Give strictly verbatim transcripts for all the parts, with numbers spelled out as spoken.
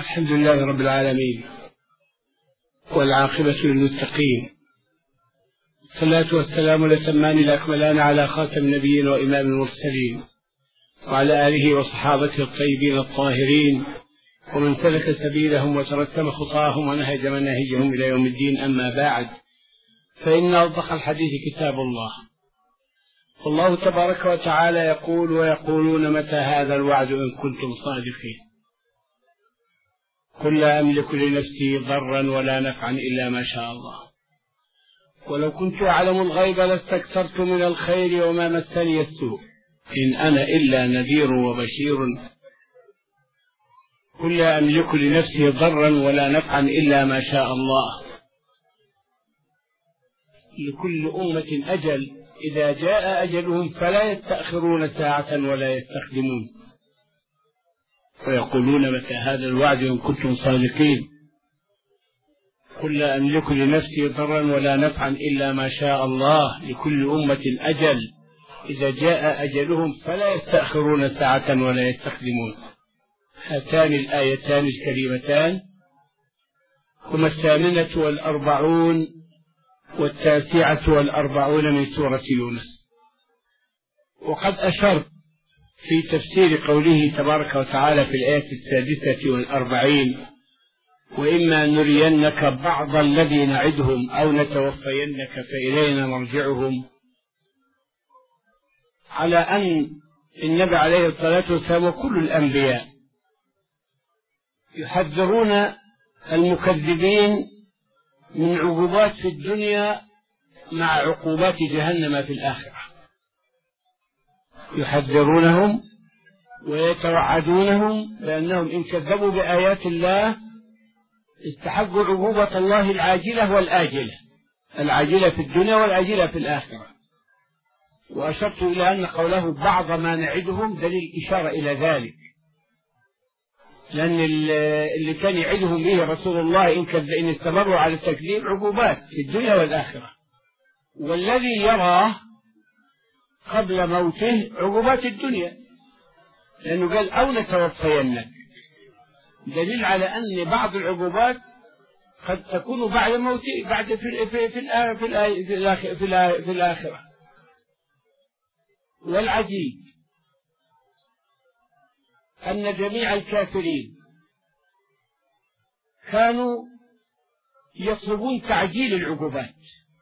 الحمد لله رب العالمين، والعاقبة للمتقين، الصلاة والسلام الأتمان الأكملان على خاتم النبيين وإمام المرسلين، وعلى آله وصحابته الطيبين الطاهرين، ومن سلك سبيلهم وترسم خطاهم ونهج مناهجهم إلى يوم الدين. أما بعد، فإن أصدق الحديث كتاب الله، والله تبارك وتعالى يقول: ويقولون متى هذا الوعد إن كنتم صادقين. قل لا أملك لنفسي ضرا ولا نفعا إلا ما شاء الله، ولو كنت أعلم الغيب لاستكثرت من الخير وما مسني السوء، إن أنا إلا نذير وبشير. قل لا أملك لنفسي ضرا ولا نفعا إلا ما شاء الله. لكل أمة أجل، إذا جاء أجلهم فلا يستأخرون ساعة ولا يستقدمون. ويقولون متى هذا الوعد إن كنتم صادقين. قل لا أملك لنفسي ضرا ولا نفعا إلا ما شاء الله. لكل أمة أجل، إذا جاء أجلهم فلا يستأخرون ساعة ولا يستقدمون. هاتان الآيتان الكريمتان هما الثامنة والأربعون والتاسعة والأربعون من سورة يونس. وقد أشرت في تفسير قوله تبارك وتعالى في الآية السادسة والأربعين: وإما نرينك بعض الذي نعدهم أو نتوفينك فإلينا مرجعهم، على أن النبي عليه الصلاة والسلام وكل الأنبياء يحذرون المكذبين من عقوبات في الدنيا مع عقوبات جهنم في الآخرة. يحذرونهم ويتوعدونهم بأنهم إن كذبوا بآيات الله استحقوا عقوبة الله العاجلة والآجلة، العاجلة في الدنيا والآجلة في الآخرة. وأشرت إلى أن قوله بعض ما نعدهم دليل إشارة إلى ذلك، لأن اللي كان يعدهم به رسول الله إن كذب إن استمروا على التكذيب عقوبات في الدنيا والآخرة، والذي يراه قبل موته عقوبات الدنيا، لأنه قال أو نتوفينك، دليل على أن بعض العقوبات قد تكون بعد موته، بعد في في في في في, في الآخرة. والعجيب أن جميع الكافرين كانوا يطلبون تعجيل العقوبات،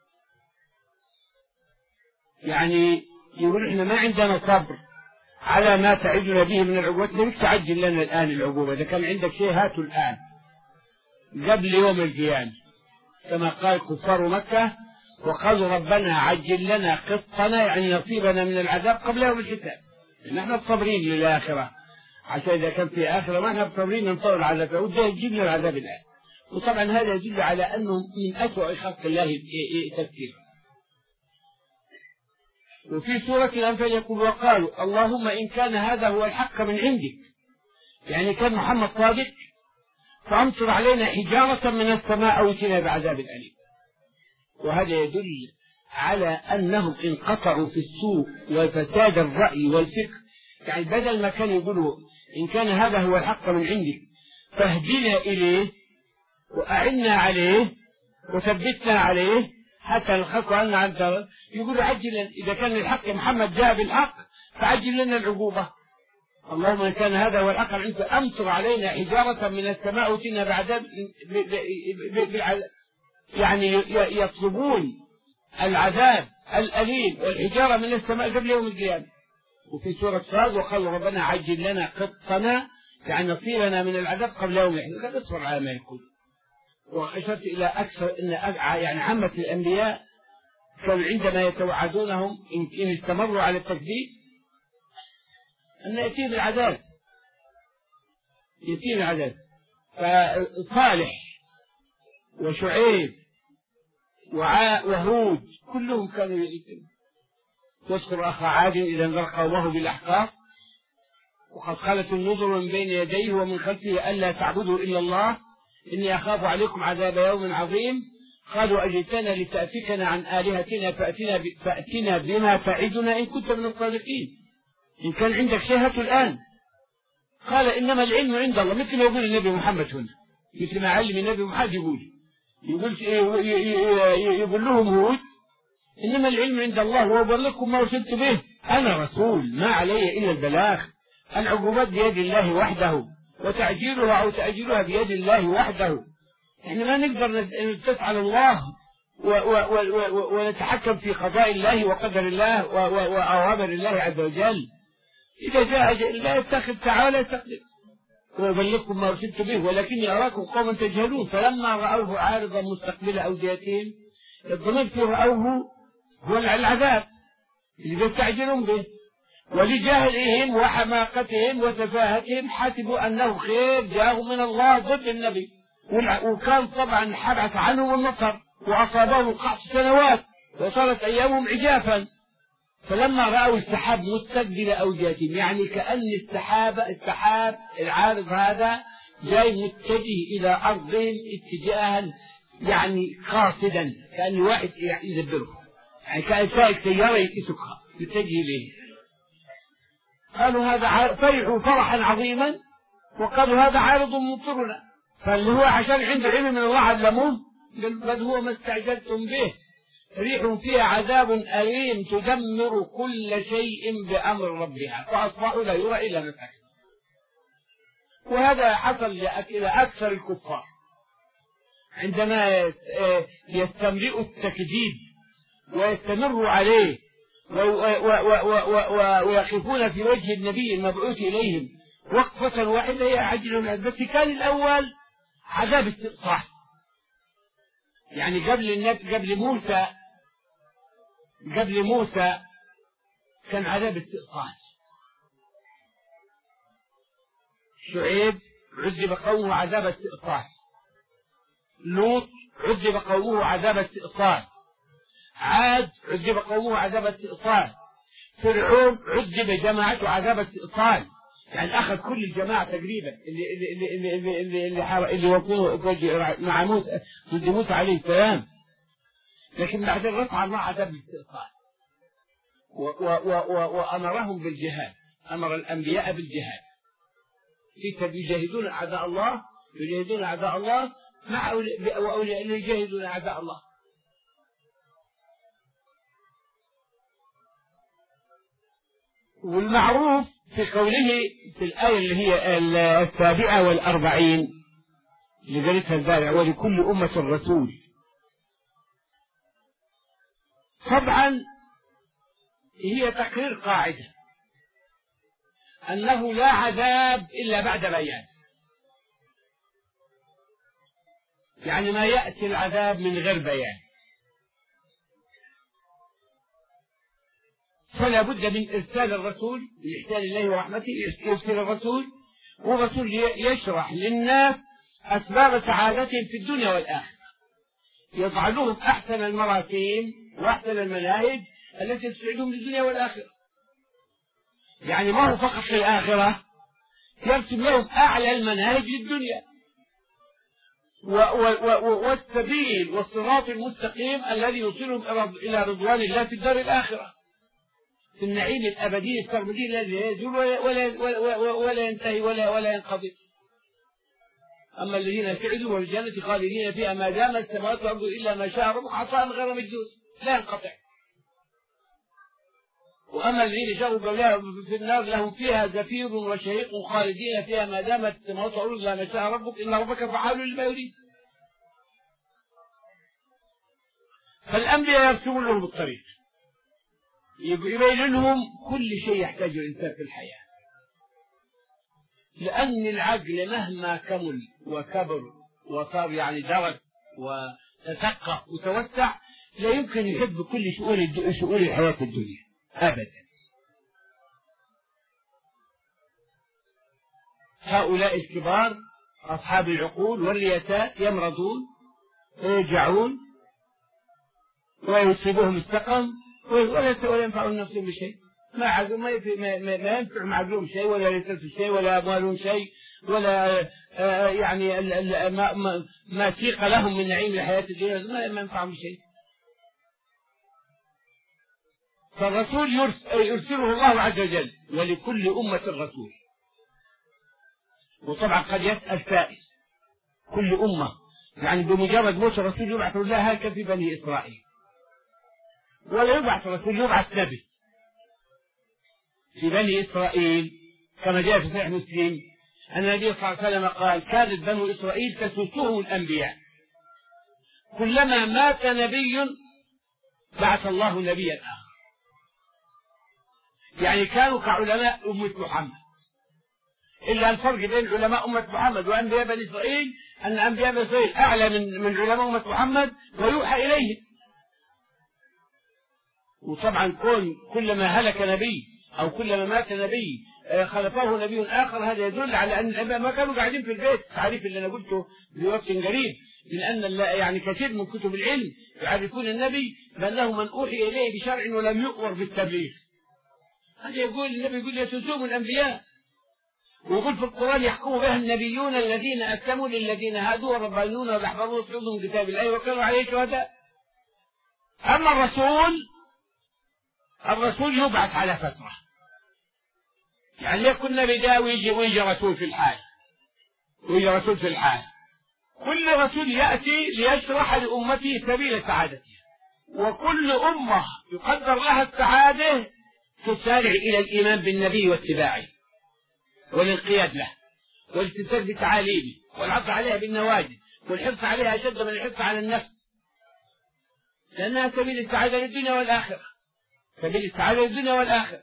يعني يقول إحنا ما عندنا صبر على ما تعدنا به من العقوبات، ليك تعجل لنا الآن العقوبة، إذا كان عندك شيء هاته الآن قبل يوم القيامة، كما قال كفار مكة: وقالوا ربنا عجل لنا قسطنا، يعني نصيبنا من العذاب قبل يوم الحساب. نحن صابرين للآخرة، عشان إذا كان في آخرة ما نحن صابرين ننطر العذاب، وده يجيب لنا العذاب الآن. وطبعا هذا يدل على أنهم من أسوأ خلق الله تفكيرا. وفي سورة الأنفال يقول: وقالوا اللهم إن كان هذا هو الحق من عندك، يعني كان محمد صادق، فأمطر علينا حجارة من السماء أو ائتنا بعذاب أليم. وهذا يدل على أنهم انقطعوا في السوء وفساد الرأي والفكر، يعني بدل ما كانوا يقولوا إن كان هذا هو الحق من عندك فاهدنا إليه وأعنا عليه وثبتنا عليه حتى نخاف عنا عن ذلك، يقولوا عجل إذا كان الحق محمد جاء بالحق فعجل لنا العقوبة. اللهم إن كان هذا هو الحق عندك أمطر علينا حجارة من السماء وتنا بعذاب، يعني يطلبون العذاب الأليم والحجارة من السماء قبل يوم القيامة. وفي سورة صاد: وقالوا ربنا عجل لنا قطنا، يعني نصيبنا من العذاب قبل يوم الحساب. لا تصبر على ما يقول. وأشرت إلى أكثر أن يعني عامة الأنبياء كانوا عندما يتوعدونهم إن استمروا على التكذيب أن يأتيهم العذاب، يأتيهم العذاب. فصالح وشعيب وهود كلهم كانوا يأتون. واذكر أخا عاد إذا انذر قومه بالأحقاف وقد خلت النذر من بين يديه ومن خلفه ألا تعبدوا إلا الله إني أخاف عليكم عذاب يوم عظيم. قالوا أجئتنا لتأفكنا عن آلهتنا فأتنا, فأتنا بما تعدنا إن كنت من الصادقين. إن كان عندك شيء هاته الآن، قال إنما العلم عند الله، مثل ما يقول النبي محمد هنا، مثل ما علم النبي محمد يقول يقول يقول لهم هود إنما العلم عند الله وأبلغكم ما أرسلت به، أنا رسول ما علي إلا البلاغ، العقوبات بيد الله وحده وتعجيلها أو تأجيلها بيد الله وحده. إحنا ما نقدر نتسع على الله ونتحكم في قضاء الله وقدر الله وأوامر الله عز وجل. إذا جاء أجل الله يتخذ تعالى يستقدم ويبلغكم ما أرسلت به ولكني أراكم قوما تجهلون. فلما رأوه عارضا مستقبل أوديتهم الضمير فيه رأوه هو العذاب اللي بيستعجلون به، ولجهلهم وحماقتهم وسفاهتهم حسبوا أنه خير جاءهم من الله ضد النبي، وكان طبعا حبعث عنه النصر وأصابهم قحط سنوات وصارت أيامهم عجافا. فلما رأوا السحاب مستقبل أوديتهم، يعني كأن السحاب السحاب العارض هذا جاي متجه إلى أرضهم اتجاها يعني قاصدا، كأن واحد يدبره، يعني كأن سائق سيارة يسوقها يتجه إليه. قالوا هذا فرحوا فرحا عظيما وقالوا هذا عارض ممطرنا، فاللي هو عشان عنده علم من الله علموه بل هو ما استعجلتم به، ريح فيها عذاب أليم تدمر كل شيء بأمر ربها فأصبحوا لا يرى إلا مساكن. وهذا حصل إلى أكثر الكفار عندما يستمرئوا التكذيب ويستمروا عليه ويقفون في وجه النبي المبعوث إليهم وقفة واحدة يعجلون. بس كان الأول عذاب استئصال، يعني قبل النبي قبل موسى قبل موسى كان عذاب استئصال. شعيب عذب قومه عذاب استئصال، لوط عذب قومه عذاب استئصال، عاد عذب قومه عذاب استئصال، فرعون عذب جماعته عذاب استئصال، يعني أخذ كل الجماعة تقريبا اللي اللي اللي اللي اللي اللي, اللي وقفوا مع موسى ضد موسى عليه السلام. لكن بعدين رفع الله عذاب الاستئصال وأمرهم بالجهاد، أمر الأنبياء بالجهاد في يجاهدون أعداء الله يجاهدون أعداء الله مع وأولياء يجاهدون أعداء الله. والمعروف في قوله في الآية اللي هي السابعة والأربعين اللي قالتها البارع ولكل أمة رسول، طبعا هي تقرير قاعدة أنه لا عذاب إلا بعد بيان، يعني ما يأتي العذاب من غير بيان، فلا بد من إرسال الرسول لإحسان الله ورحمته، يرسل الرسول والرسول يشرح للناس أسباب سعادتهم في الدنيا والآخرة، يضع لهم أحسن المراسيم وأحسن المناهج التي تسعدهم للدنيا والآخرة. يعني ما هو فقط في الآخرة، يرسم لهم أعلى المناهج للدنيا والسبيل والصراط المستقيم الذي يوصلهم إلى رضوان الله في الدار الآخرة، في النعيم الأبدي السرمدي الذي لا يزول ولا, ولا, ولا, ولا ينتهي ولا, ولا ينقضي. أما الذين سعدوا والجنة خالدين فيها ما دامت السماوات والأرض إلا ما شاء ربك عطاء غير مجدود لا ينقطع. وأما الذين شربوا في النار لهم فيها زفير وشهيق خالدين فيها ما دامت السماوات والأرض إلا ما شاء ربك إن ربك فعال لما يريد. فالأنبياء يرسمون لهم الطريق، يبين لهم كل شيء يحتاجه الإنسان في الحياة، لأن العقل مهما كمل وكبر وصار يعني درس وتثقف وتوسع لا يمكن يحب كل شؤون شؤون الحياة الدنيا أبدا. هؤلاء الكبار أصحاب العقول والرياسات يمرضون ويرجعون ويصيبهم السقم ولا ينفعون نفسهم بشيء، ما عقل ما ما ينفع معقولهم شيء ولا يلتزم شيء ولا أموالهم شيء ولا آه يعني ما ما, ما سيق لهم من نعيم الحياة الدنيا ما ينفعهم بشيء. فالرسول يرسله الله عز وجل ولكل أمة رسول، وطبعا قد يسأل سائل كل أمة يعني بمجرد موت الرسول يبعث الله هكذا في بني إسرائيل، ولا يبعث الرسول يبعث نبي في بني إسرائيل كما جاء في صحيح مسلم أن النبي صلى الله عليه وسلم قال كانت بنو إسرائيل تسوسهم الأنبياء، كلما مات نبي بعث الله نبيا آخر. يعني كانوا كعلماء أمة محمد، إلا الفرق بين علماء أمة محمد وأنبياء بني إسرائيل أن أنبياء بني إسرائيل أعلى من من علماء أمة محمد ويوحى إليهم. وطبعا كون كلما هلك نبي أو كلما مات نبي خلفه نبي آخر هذا يدل على أن الأنبياء ما كانوا قاعدين في البيت. التعريف اللي أنا قلته بوقت قريب من أن يعني كثير من كتب العلم يعرفون النبي بأنه من أوحي إليه بشرع ولم يؤمر بالتبليغ. هذا يقول النبي يقول يسوسون الأنبياء، ويقول في القرآن يحكم بها النبيون الذين أسلموا للذين هادوا والربانيون والأحبار يتلون كتاب الله وكانوا عليه شهداء. أما الرسول الرسول يبعث على فترة، يعني يكون نبي ده ويجي ويجي رسول في الحال ويجي رسول في الحال كل رسول يأتي ليشرح لأمته سبيل سعادته، وكل أمة يقدر لها السعادة تسارع إلى الإيمان بالنبي واتباعه والانقياد له والالتزام بتعاليمه والعطف عليها بالنواجذ والحرص عليها أشد من الحرص على النفس، لأنها سبيل السعادة للدنيا والآخرة، سبيل السعادة للدنيا والآخرة.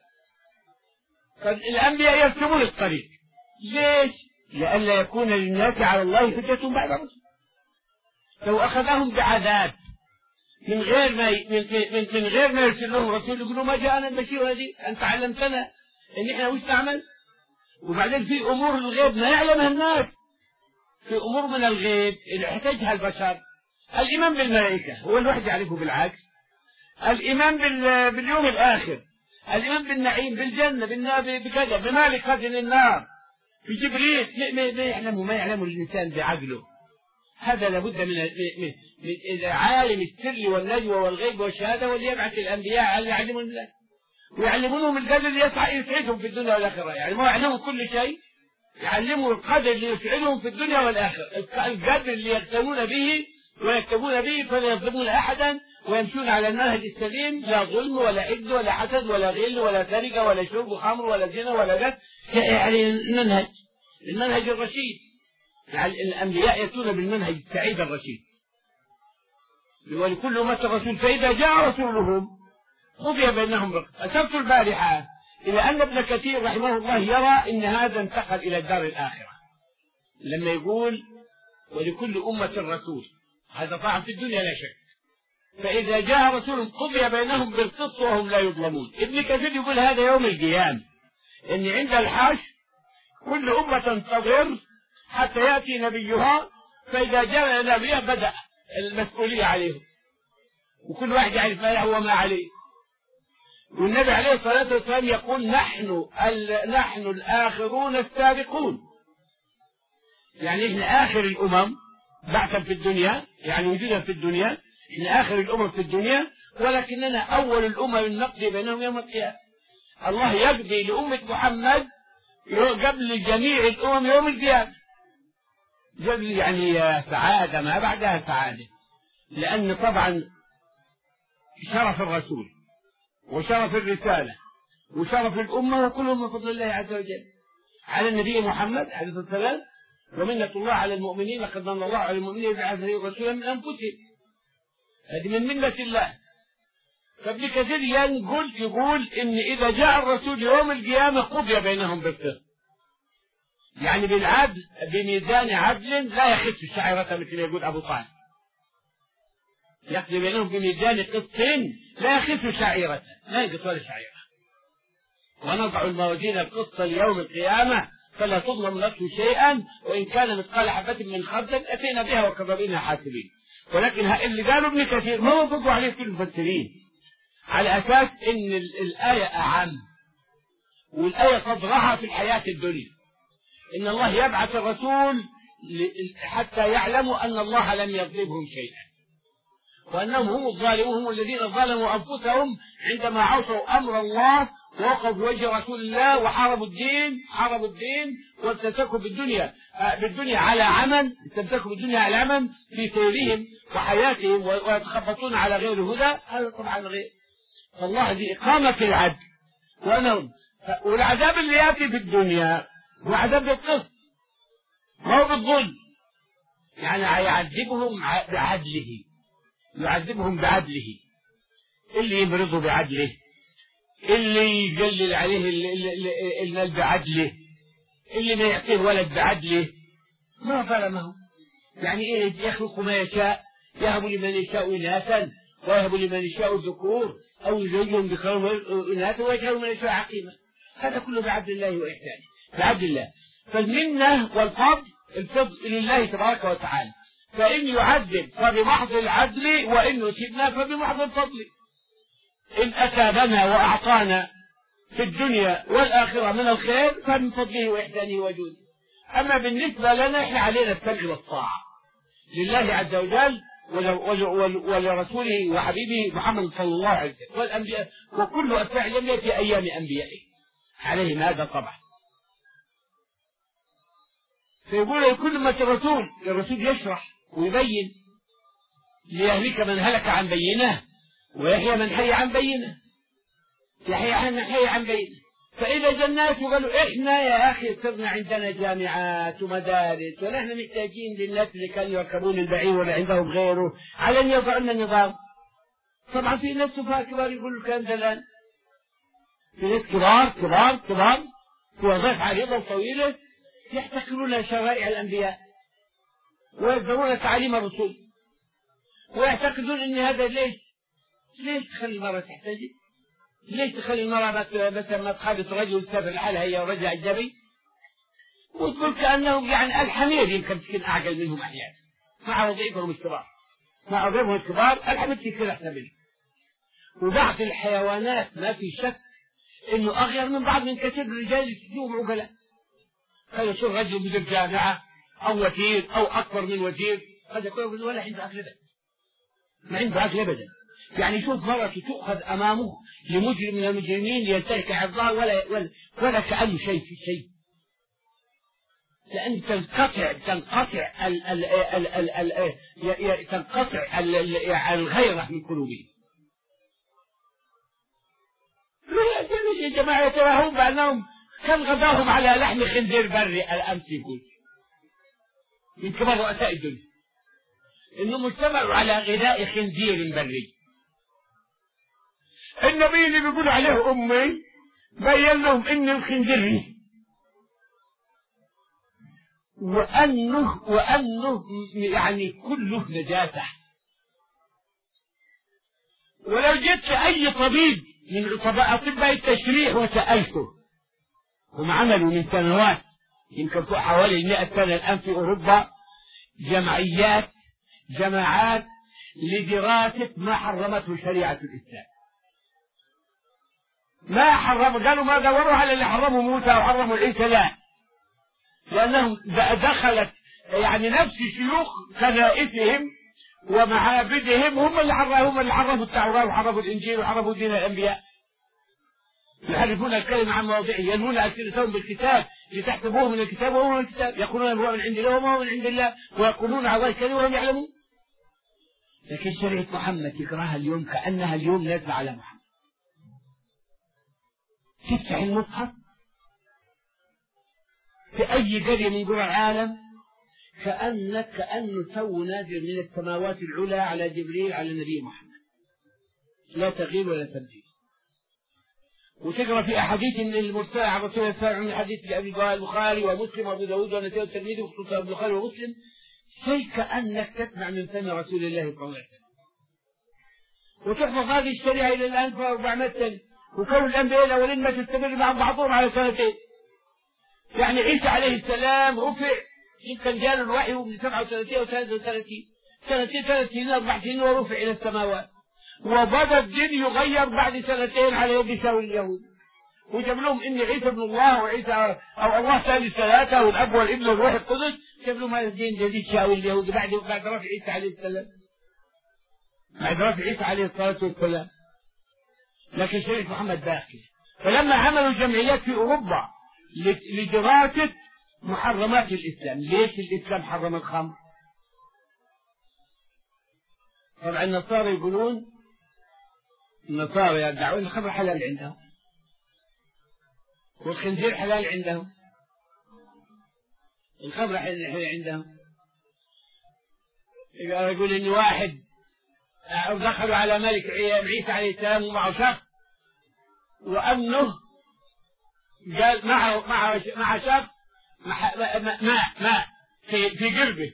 فالأنبياء يرسمون الطريق. ليش؟ لئلا يكون للناس على الله حجة بعد الرسل. لو أخذهم بعذاب من غير ما من, من, من غير ما يرسل لهم رسول يقولوا ما جاءنا البشير ونذير، أنت علمتنا إن إحنا وش نعمل؟ وبعدين في أمور الغيب ما يعلمها الناس، في أمور من الغيب اللي يحتاجها البشر. الإيمان بالملائكة هو الواحد يعرفه بالعكس، الإيمان باليوم الآخر، الإيمان بالنعيم بالجنة بالنار بكذا بمالك خزن النار بجبريل ما يعلمه ما يعلمه الإنسان بعقله. هذا لابد من من عالم السر والنجوى والغيب والشهادة واللي يبعث الأنبياء على يعلمون الله ويعلمونهم القدر اللي يسعى يسعدهم في الدنيا والآخرة. يعني ما يعلموا كل شيء، يعلموا القدر اللي يسعدهم في الدنيا والآخرة، القدر اللي يهتمون به ويكتبون به فلا يظلمون أحدا ويمشون على المنهج السليم، لا ظلم ولا عد ولا حسد ولا غل ولا سرقة ولا شرب خمر ولا زنا ولا جد، يعني المنهج المنهج الرشيد. يعني الأنبياء يأتون بالمنهج السعيد الرشيد. ولكل أمة رسول فإذا جاء رسولهم قضي بينهم بالقسط. أشرت البارحة إلى أن ابن كثير رحمه الله يرى أن هذا انتقل إلى الدار الآخرة لما يقول ولكل أمة رسول، هذا طبعا في الدنيا لا شك. فإذا جاء رسول قضي بينهم بالقسط وهم لا يظلمون. ابن كثير يقول هذا يوم القيامة، إن عند الحشر كل أمة تنتظر حتى يأتي نبيها، فإذا جاء نبيها بدأ المسؤولية عليهم وكل واحد يعرف ما هو ما عليه. والنبي عليه الصلاة والسلام يقول نحن نحن الآخرون السابقون، يعني إحنا آخر الأمم بعثا في الدنيا، يعني وجودا في الدنيا، إحنا آخر الأمم في الدنيا، ولكننا أول الأمم نقضي بينهم يوم القيامة. الله يقضي لأمة محمد قبل جميع الأمم يوم القيامة، قبل يعني سعادة ما بعدها سعادة، لأن طبعا شرف الرسول وشرف الرسالة وشرف الأمة وكلهم من فضل الله عز وجل على النبي محمد عليه الصلاة والسلام، ومنة الله على المؤمنين لقد من الله على المؤمنين بعث رسولا من أنفسهم، هذه من منة الله. فابن كثير ينقل يقول إن إذا جاء الرسول يوم القيامة قضي بينهم بالقسط، يعني بالعدل بميزان عدل لا يخف الشعيرة مثل يقول أبو طالب، يقضي بينهم بميزان قسط لا يخف شعيرة، لا ينقص ولا شعيرة. ونضع الموازين القسط ليوم القيامة فلا تظلم نفس شيئا وإن كان مثقال حبة من خردل أتينا بها وكفى بنا حاسبين. ولكن اللي قالوا ابن كثير ما وافقوا عليه كل المفسرين على أساس إن الآية أعم، والآية صدرها في الحياة الدنيا، إن الله يبعث الرسول حتى يعلموا أن الله لم يظلمهم شيئا وأنهم هم الظالمون، هم الذين ظلموا أنفسهم عندما عصوا أمر الله ووقفوا في وجه رسول الله وحاربوا الدين حاربوا الدين واستمسكوا بالدنيا بالدنيا على عمل استمسكوا بالدنيا على عمل في سيرهم وحياتهم ويتخبطون على غير هدى. هذا طبعا غير. فالله دي إقامة العدل وأنا والعذاب اللي يأتي في الدنيا هو عذاب بالقسط ما هو بالظلم. يعني يعذبهم بعدله يعذبهم بعدله اللي يمرضه بعدله اللي يقلل عليه المال بعدله اللي ما يعطيه ولد بعدله ما ظلمه. يعني ايه يخلق ما يشاء يهب لمن يشاء إناثا ويهب لمن يشاء الذكور أو يزوجهم ذكرا وإناثا ويجعل من يشاء عقيما. هذا كله بعدل الله وإحسانه بعدل الله. فالمنة والفضل الفضل لله تبارك وتعالى. فإن يعذب فبمحض العدل وإن يصيبنا فبمحض الفضل. إن أتابنا وأعطانا في الدنيا والآخرة من الخير فمن فضله وإحسانه وجوده. أما بالنسبة لنا إحنا علينا السمع والطاعة لله عز وجل ولرسوله وحبيبه محمد صلى الله عليه وسلم والأنبياء وكل أتباع الأنبياء في أيام أنبيائه عليهم هذا طبعا. فيقول كل ما الرسول الرسول يشرح ويبين ليهلك من هلك عن بينه ويحيى من حي عن بينه يحيى من حي عن بينه. فإذا جنات وقالوا إحنا يا أخي صرنا عندنا جامعات ومدارس ولا إحنا محتاجين للناس اللي كانوا يركبون البعير ولا عندهم غيره على أن يضع لنا نظام. طبعا في ناس سفهاء كبار يقولوا الكلام ده الآن. في ناس كبار كبار كبار في وظائف عريضة وطويلة يحتكرون شرائع الأنبياء ويذكرون تعاليم الرسول ويعتقدون أن هذا ليش ليش تخلي المرأة تحتجب؟ ليش تخلي المرأة مثلا ما تخالط رجل تسافر لحالها هي ورجل أجنبي؟ وتقول كأنهم يعني الحمير يمكن تكون أعقل منهم أحيانا مع وظائفهم الكبار مع وظائفهم الكبار الحمير تكون أحسن منهم. وبعض الحيوانات ما في شك إنه أغير من بعض من كثير من الرجال يسجدوهم عقلاء. هذا يصير رجل مدير جامعة أو وزير أو أكبر من وزير هذا كله ولا عنده عقل أبدا ما عنده عقل أبدا. يعني شوف مرة تؤخذ أمامه لمجرم من المجرمين ينتهك عرضها ولا ولا, ولا كأنه شيء في شيء. لأن تنقطع تنقطع ال ال ال ال ال تنقطع الغيرة من قلوبهم. يا جماعة تراهم بأنهم كان غداهم على لحم خنزير بري الأمس يقول من كبار رؤساء الدنيا إنهم اجتمعوا على غذاء خنزير بري. النبي اللي بيقول عليه أمي بين لهم إن الخنزير وأنه وأنه يعني كله نجاسة. ولو جئت أي طبيب من أطباء التشريح وسألته هم عملوا من سنوات يمكن حوالي مئة سنة الآن في أوروبا جمعيات جماعات لدراسة ما حرمته شريعة الإسلام. ما حرموا قالوا ما دوروا على اللي حرموا موسى وحرموا عيسى لا لأنهم دخلت يعني نفس شيوخ كنائسهم ومعابدهم هم اللي حرموا هم اللي حرموا التوراة وحرموا الإنجيل وحرموا دين الأنبياء. يحرفون الكلمة عن مواضعه ينمون ألسنتهم بالكتاب لتحسبوه من الكتاب وهو من الكتاب يقولون هو من عند الله وما هو من عند الله ويقولون على الله الكلمة وهم يعلمون. لكن شريعة محمد يقراها اليوم كأنها اليوم نازلة على محمد. تفتح المصحف في أي قرية من قرى العالم كأنك كأنه تو نازل من السماوات العلى على جبريل على النبي محمد لا تغيير ولا تبديل. وتقرأ في أحاديث من المرسلة عن رسول الله صلى الله عليه وسلم حديث لأبي البخاري ومسلم وأبو داود والنسائي والترمذي وخصوصا أبو البخاري ومسلم شيء كأنك تسمع من فم رسول الله صلى الله عليه وسلم. وتحفظ هذه الشريعة إلى الآن في أربعمائة سنة وكون الأنبياء الأولين ما تستمر مع بعضهم على سنتين. يعني عيسى عليه السلام رفع يمكن جاء الوحي من سبعة وثلاثين أو ثلاثة وثلاثين سنتين ثلاث سنين أربع سنين ورفع إلى السماوات. وبدأ الدين يغير بعد سنتين على يد شاول اليهود وجاب لهم إن عيسى ابن الله وعيسى أو الله ثالث ثلاثة والأب والابن والروح القدس جاب لهم هذا الدين جديد شاول اليهود بعد بعد رفع عيسى عليه السلام بعد رفع عيسى عليه الصلاة والسلام. لكن شريعة محمد باقي. فلما عملوا جمعيات في أوروبا لدراسة محرمات الإسلام، ليش الإسلام حرم الخمر؟ طبعا النصارى يقولون، النصارى يدعون الخمر حلال عندهم والخنزير حلال عندهم، الخمر حلال عندهم. يقول إن واحد دخلوا على ملك عيسى عليه السلام ومعه شخص، وأنه قال معه معه مع شخص ماء ماء في في قربه،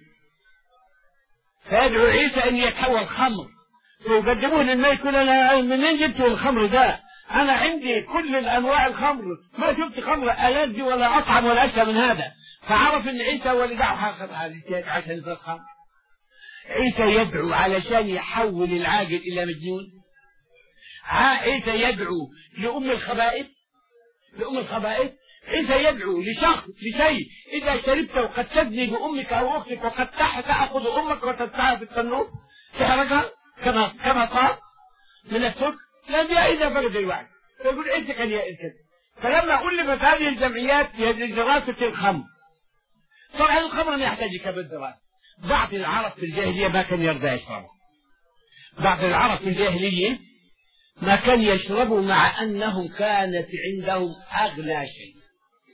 فيدعو عيسى أن يتحول خمر، فيقدموه للملك يقول أنا منين جبتوا الخمر ده؟ أنا عندي كل الأنواع الخمر، ما شفت خمر ألذ ولا أطعم ولا أشهى من هذا. فعرف أن عيسى هو اللي دعوا عشان يصير خمر. عيسى يدعو علشان يحول العاقل إلى مجنون. عيسى يدعو لأم الخبائث، لأم الخبائث. عيسى يدعو لشخص لشيء إذا شربته قد تزني بأمك أو أختك، وقد تأخذ أمك وتدفعها في التنور تحرقها كما كما صار من السكر. لا دي إذا فرد الوعي. فيقول عيسى كان يأكل. فلما ألفت هذه الجمعيات لدراسة الخمر، طبعا الخمر ما يحتاج كبد دراسة. بعض العرب في الجاهلية ما كان يرضى يشربه، بعض العرب في الجاهلية ما كان يشربوا، مع أنهم كانت عندهم أغلى شيء.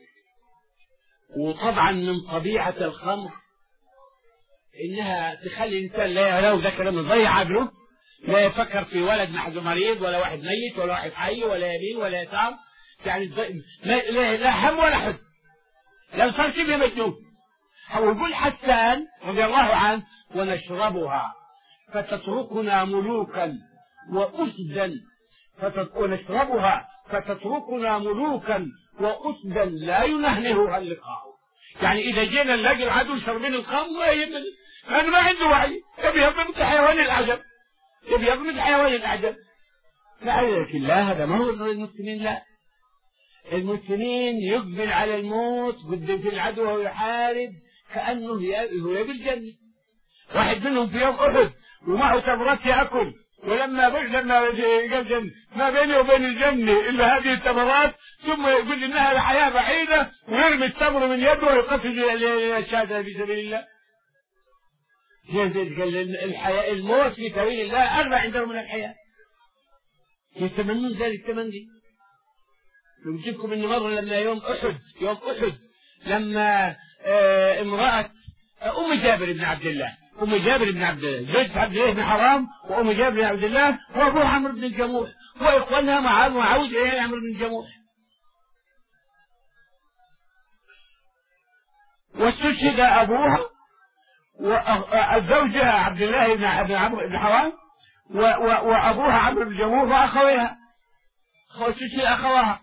وطبعا من طبيعة الخمر إنها تخلي الإنسان لا لو ذكر من ضيع عقله، لا يفكر في ولد محد مريض ولا واحد ميت ولا واحد حي ولا يمين ولا يسار، يعني لا هم ولا حزن، لو صار شبه مجنون. ويقول حسان رضي الله عنه ونشربها فتتركنا ملوكا وأسدا، ونشربها فتتركنا ملوكا وأسدا لا ينهنهها اللقاء. يعني إذا جينا نلاقي العدو شربين الخمر أنا ما عنده وعي، يبي يبقى مثل حيوان الأعجب، يبي يبقى مثل حيوان الأعجب. لكن لا، هذا ما هو المسلمين. لا، المسلمين يقبل على الموت قدام في العدو وهو يحارب كأنه هو يبي الجنة. واحد منهم في يوم أحد ومعه تمرات يأكل، ولما بش لما قال ما بيني وبين الجنة إلا هذه التمرات، ثم يقول إنها لحياة بعيدة ويرمي التمر من يده ويقتل الشهادة في سبيل الله. الحياة الموت في سبيل الله أغلى عندهم من الحياة، يتمنون ذلك تمني. نجيبكم إن مرة لما يوم أحد يوم أحد لما آه امرأة أم جابر بن عبد الله أم جابر بن عبد الله زوجة عبد الله بن حرام وأم جابر بن عبد الله وأبوه عمرو بن الجموح وإخوانها مع معاوية إيه عمرو بن الجموح، واستشهد أبوها وزوجها عبد الله بن عمرو بن حرام وأبوها عمرو بن الجموح وأخويها، واستشهد أخواها.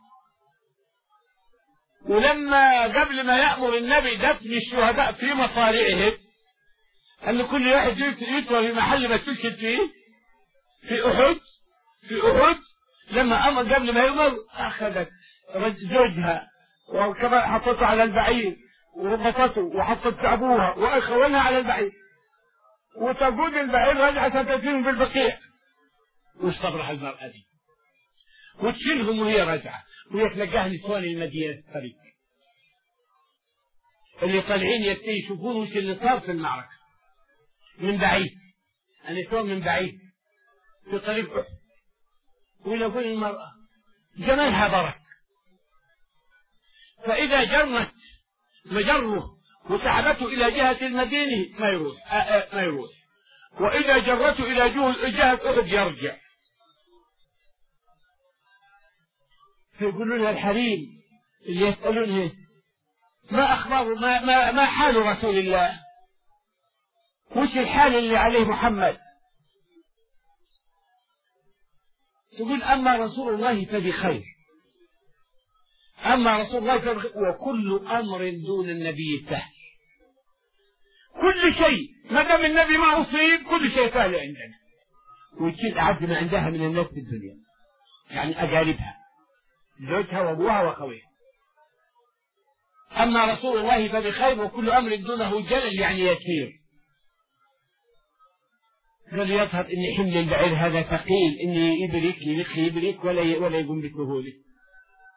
ولما قبل ما يأمر النبي دفن الشهداء في مصارعهم أن كل واحد يتوى في محل ما تشهد فيه في أحد في أحد لما أمر قبل ما يأمر أخذت زوجها وكمان حطته على البعير وربطته وحطت أبوها وأخوانها على البعير، وتقود البعير رجعت تدفنهم بالبقيع واستبرح المرأة دي وتشيلهم وهي راجعة وهي تلقاها نسوان المدينة الطريق اللي طالعين يشوفون وش اللي صار في المعركة من بعيد، النسوان من بعيد في طريق أحد. ويقول المرأة جمالها برك، فإذا جرت مجره وسحبته إلى جهة المدينة ما يروح ما يروح، وإذا جرته إلى جهة أحد يرجع. فيقولون لها الحريم اللي يسألونه ما أخبار ما, ما, ما حال رسول الله، وش الحال اللي عليه محمد؟ تقول أما رسول الله فبخير، أما رسول الله فبخير، وكل أمر دون النبي سهل. كل شيء ما دام النبي ما أصيب كل شيء سهل عندنا، ويصير أعز ما عندها من الناس في الدنيا، يعني أقاربها زوجها وأبوها وأخويها. أما رسول الله فبخير وكل أمر دونه جلل، يعني يسير. قال يظهر إن حمل البعير هذا ثقيل، إني يبرك يلخ يبرك ولا ولا يقوم بسهولة.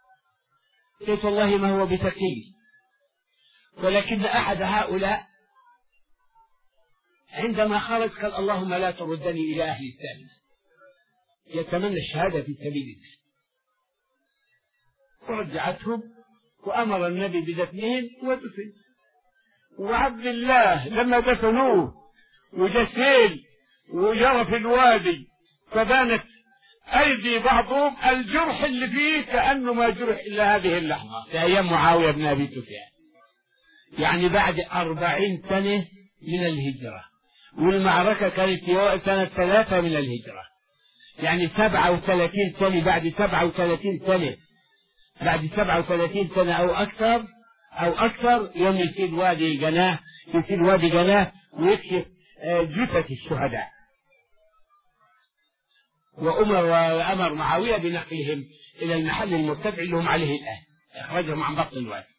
قلت والله ما هو بثقيل، ولكن أحد هؤلاء عندما خرج قال اللهم لا تردني إلى أهل الثالث، يتمنى الشهادة في سبيل الله. ورجعتهم وأمر النبي بدفنهم ودفن. وعبد الله لما دفنوه وجسيل وجرى في الوادي فبانت أيدي بعضهم الجرح اللي فيه كأنه ما جرح إلا هذه اللحظة في أيام معاوية بن أبي سفيان، يعني بعد أربعين سنة من الهجرة، والمعركة كانت في سنة ثلاثة من الهجرة، يعني سبعة وثلاثين سنة. بعد سبعة وثلاثين سنة بعد سبعة وثلاثين سنة أو أكثر أو أكثر يوم يصير وادي جناه يصير وادي جناه ويكشف جثث الشهداء. وأمر وأمر معاوية بنقلهم إلى المحل المرتفع اللي هم عليه الآن، إخراجهم عن بطن الوادي.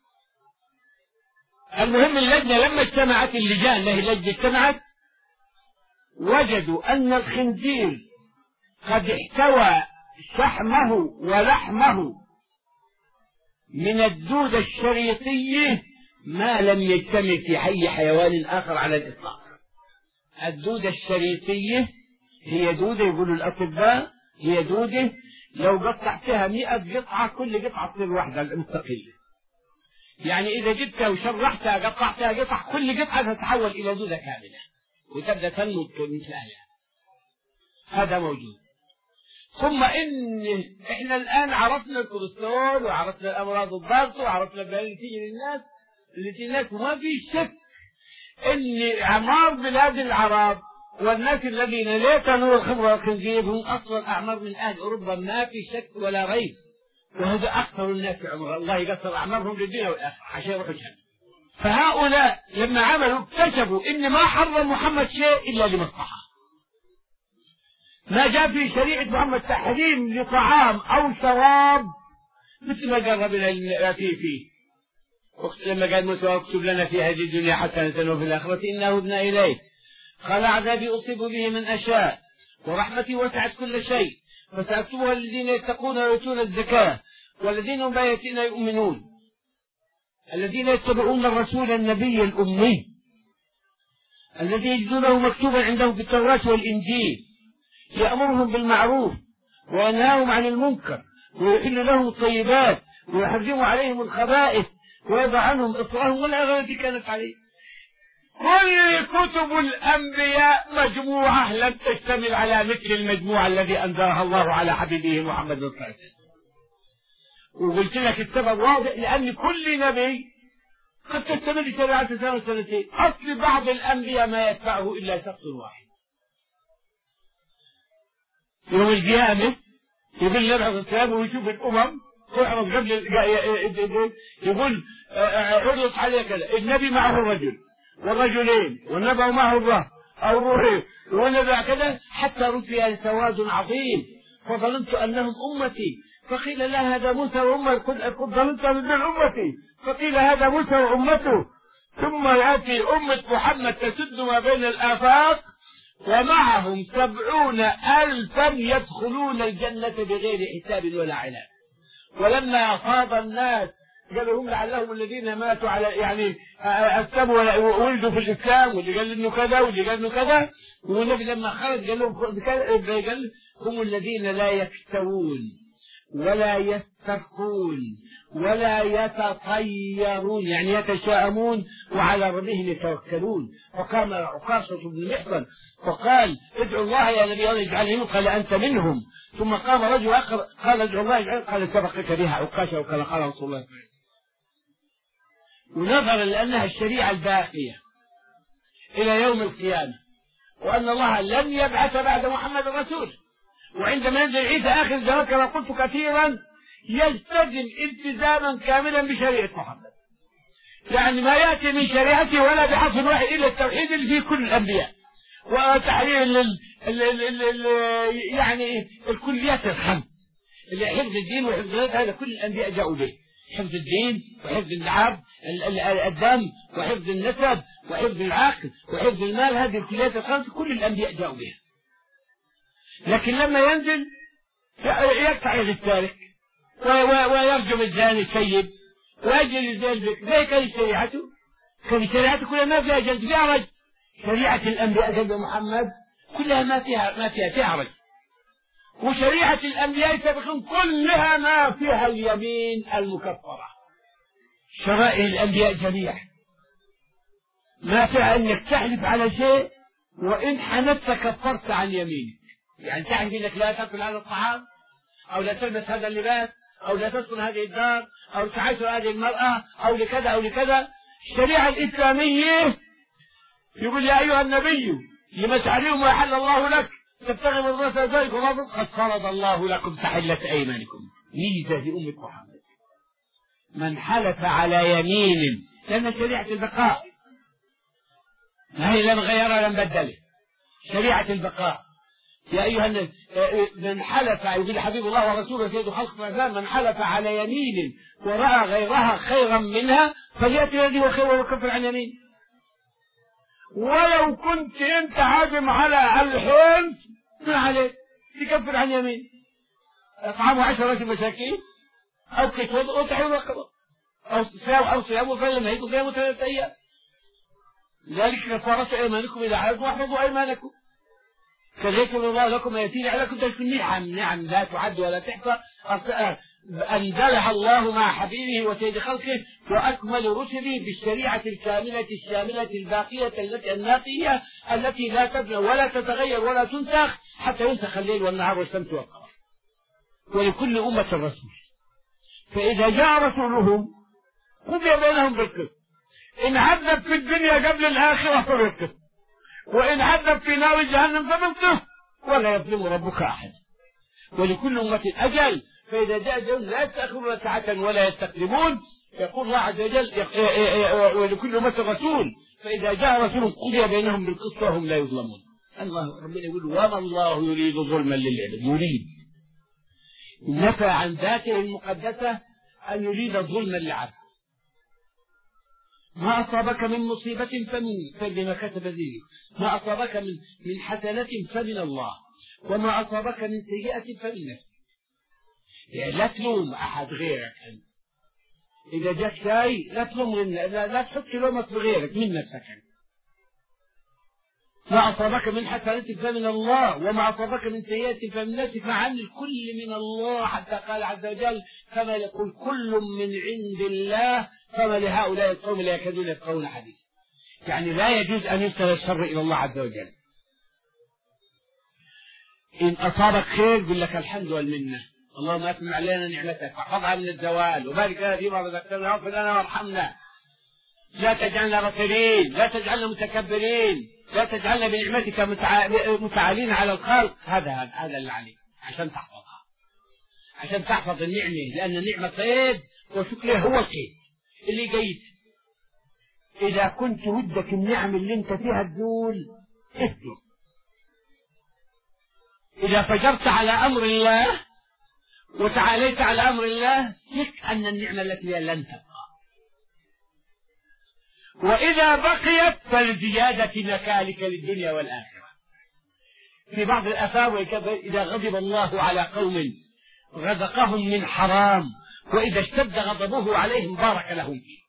المهم اللجنة لما اجتمعت، اللجان له اللجنة اجتمعت، وجدوا أن الخنزير قد احتوى شحمه ولحمه من الدودة الشريطية ما لم يجتمع في حي حيوان آخر على الإطلاق. الدودة الشريطية هي دودة يقولوا الأطباء هي دودة لو قطعتها مئة قطعة كل قطعة تصير واحدة مستقلة، يعني إذا جبتها وشرحتها قطعتها قطع كل قطعة تتحول إلى دودة كاملة وتبدأ تنمو مثل أهلها. هذا موجود. ثم إن إحنا الآن عرفنا الكوليسترول وعرفنا الأمراض الضغط وعرفنا اللي تيجي للناس اللي تيجي للناس، وما في شك إن أعمار بلاد العرب والناس الذين لا يتنوا الخمر والخنزير هم أصلا أعمار من أهل أوروبا، ما في شك ولا ريب، وهذا أكثر الناس عمرا، الله يقصر أعمارهم للدنيا والآخرة عشان يروحوا الجنة. فهؤلاء لما عملوا اكتشفوا إن ما حرم محمد شيء إلا لمصلحة. ما جاء في شريعة محمد تحريم لطعام أو شراب مثل ما قرب إلى فيه فيه لما قال موسى واكتب لنا في هذه الدنيا حسنة وفي الآخرة إنا هدنا إليه، قال عذابي أصيب به من أشاء ورحمتي وسعت كل شيء فسأكتبها الذين يتقون ويؤتون الزكاة والذين هم بآياتنا يؤمنون الذين يتبعون الرسول النبي الأمي الذي يجدونه مكتوبا عندهم في التوراة والإنجيل يأمرهم بالمعروف وينهاهم عن المنكر ويحل لهم الطيبات ويحرم عليهم الخبائث ويضع عنهم إصرارهم والأغلال التي كانت عليه. كل كتب الأنبياء مجموعة لم تشتمل على مثل المجموعة الذي أنزلها الله على حبيبه محمد صلى الله عليه وسلم. وقلت لك السبب واضح، لأن كل نبي قد تشتمل شريعة سنة وسنتين. أصل بعض الأنبياء ما يدفعه إلا شخص واحد. يوم القيامة يقول نبع الإسلام ويشوف الأمم تعرض قبل يقول عرضت عليه كذا، النبي معه الرجل والرجلين والنبي معه الرهب أو الروحين والنبي كذا حتى رفع سواد عظيم فظننت أنهم أمتي فقيل لا هذا موسى وأمه قد ظننت من أمتي فقيل هذا موسى وأمته ثم يأتي أمة محمد تسد ما بين الآفاق ومعهم سبعون ألفا يدخلون الجنة بغير حساب ولا عناد. ولما أفاض الناس قالوا هم لعلهم الذين ماتوا على يعني أسلموا وولدوا في الإسلام واللي قال إنه كذا واللي قال إنه كذا، والنبي لما خرج قال لهم قال هم الذين لا يكتوون ولا يسترقون ولا يتطيرون يعني يتشاءمون وعلى ربهم يتوكلون. فقام عكاشة بن محصن فقال ادعوا الله يا نبي الله يجعلهم، قال أنت منهم. ثم قام رجل آخر قال ادعوا الله يجعلهم، قال سبقك بها عكاشة وكما قال رسول الله. ونظرا لأنها الشريعة الباقية إلى يوم القيامة وأن الله لن يبعث بعد محمد رسول، وعندما ينزل عيسى آخر الزمان كما قلت كثيرا يلتزم التزاما كاملا بشريعة محمد، يعني ما يأتي من شريعته ولا بحرف واحد إلا التوحيد اللي فيه كل الأنبياء وتحرير ال ال ال ال ال يعني الكليات الخمس اللي حفظ الدين وحفظ هذا كل الأنبياء جاءوا به، حفظ الدين وحفظ العبد الدم وحفظ النسب وحفظ العقل وحفظ المال، هذه الكليات الخمس كل الأنبياء جاءوا بها. لكن لما ينزل يقطع يد التارك ويرجم الزاني السيب ويجلد الزاني. زي كانت شريعته، كانت شريعته كلها ما فيها جلد، فيها رجم. شريعة الأنبياء قبل محمد كلها ما فيها ما فيها فيها رجم. وشريعة الأنبياء السابقين كلها ما فيها اليمين المكفرة. شرائع الأنبياء جميعا ما فيها أنك تحلف على شيء وإن حنفت كفرت عن يمينك. يعني تحلف أنك لا تأكل هذا الطعام أو لا تلبس هذا اللباس أو لا تسكن هذه الدار أو تعاشر هذه المرأة أو لكذا أو لكذا. الشريعة الإسلامية يقول يا أيها النبي لما تحرم ما أحل الله لك تبتغي مرضات ذلك قد فرض الله لكم تحلة أيمانكم. ميزة في أمة محمد من حلف على يمين، لأن شريعة البقاء ما هي لم غيرها لم بدله، شريعة البقاء. يا أيها الناس من حلف، يقول حبيب الله ورسوله سيد خلق الإسلام من حلف على يمين ورأى غيرها خيرا منها فليأتي الذي هو خير ويكفر عن يمين. ولو كنت أنت عازم على الحلف ما عليك تكفر عن يمين. اطعموا عشرة مساكين أو كتوض أو تحرير رقبة أو صيام أو صيام فلم يكن صيام ثلاثة أيام. ذلك كفارة أيمانكم إذا حلفتم واحفظوا أيمانكم كذلك الله لكم يأتي عليكم تلك النعم. نعم لا تعد ولا تحصى أنزلها الله مع حبيبه وسيد خلقه وأكمل رسله بالشريعة الكاملة الشاملة الباقية التي الناقية التي لا تبنى ولا تتغير ولا تنسخ حتى ينسخ الليل والنهار والشمس والقمر. ولكل أمة رسول، فإذا جاء رسولهم قضي بينهم بالقسط. إن عذب في الدنيا قبل الآخرة فبالقسط، وإن عذب في نار جهنم فبالقسط، ولا يظلم ربك أحد. ولكل أمة أجل، فإذا جاء أجل لا يستأخرون ساعة ولا يستقدمون. يقول الله عز وجل ولكل أمة رسول، فإذا جاء رسول قضي بينهم بالقسط وهم لا يظلمون. الله ربنا يقول وما الله يريد ظلما للعباد، يريد نفى عن ذاته المقدسة أن يريد ظلما للعبد. ما أصابك من مصيبة فمن فبما كتب ذلك، ما أصابك من من حسنة فمن الله، وما أصابك من سيئة فمن نفسك. يعني لا تلوم أحد غيرك أنت. إذا جاك شيء لا تلوم من لا, لا تحط لومك بغيرك من نفسك أنت. ما أصابك من حسنة فمن الله وما أصابك من سيئة فمن نفسك، مع أن الكل من الله. حتى قال عز وجل كما يقول كل من عند الله فما لهؤلاء القوم لا يكادون يفقهون حديثا. يعني لا يجوز أن يرسل الشر إلى الله عز وجل. إن أصابك خير يقول لك الحمد والمنة، اللهم أتمم علينا نعمتك واحفظها من الزوال وبارك لنا فيما رزقتنا واغفر لنا وارحمنا. لا تجعلنا غفلين، لا تجعلنا متكبرين، لا تجعلنا بنعمتك متعالين على الخلق. هذا هذا اللي عليك عشان تحفظها، عشان تحفظ النعمة، لأن النعمة صيد وشكرها هو الصيد اللي جيد. إذا كنت ودك النعم اللي انت فيها تزول اهجر. إذا فجرت على أمر الله وتعاليت على أمر الله ثق أن النعمة التي هي لن تبقى. وإذا بقيت فالزيادة نكالك للدنيا والآخرة. في بعض الآثار إذا غضب الله على قوم رزقهم من حرام وإذا اشتد غضبه عليهم بارك لهم فيه.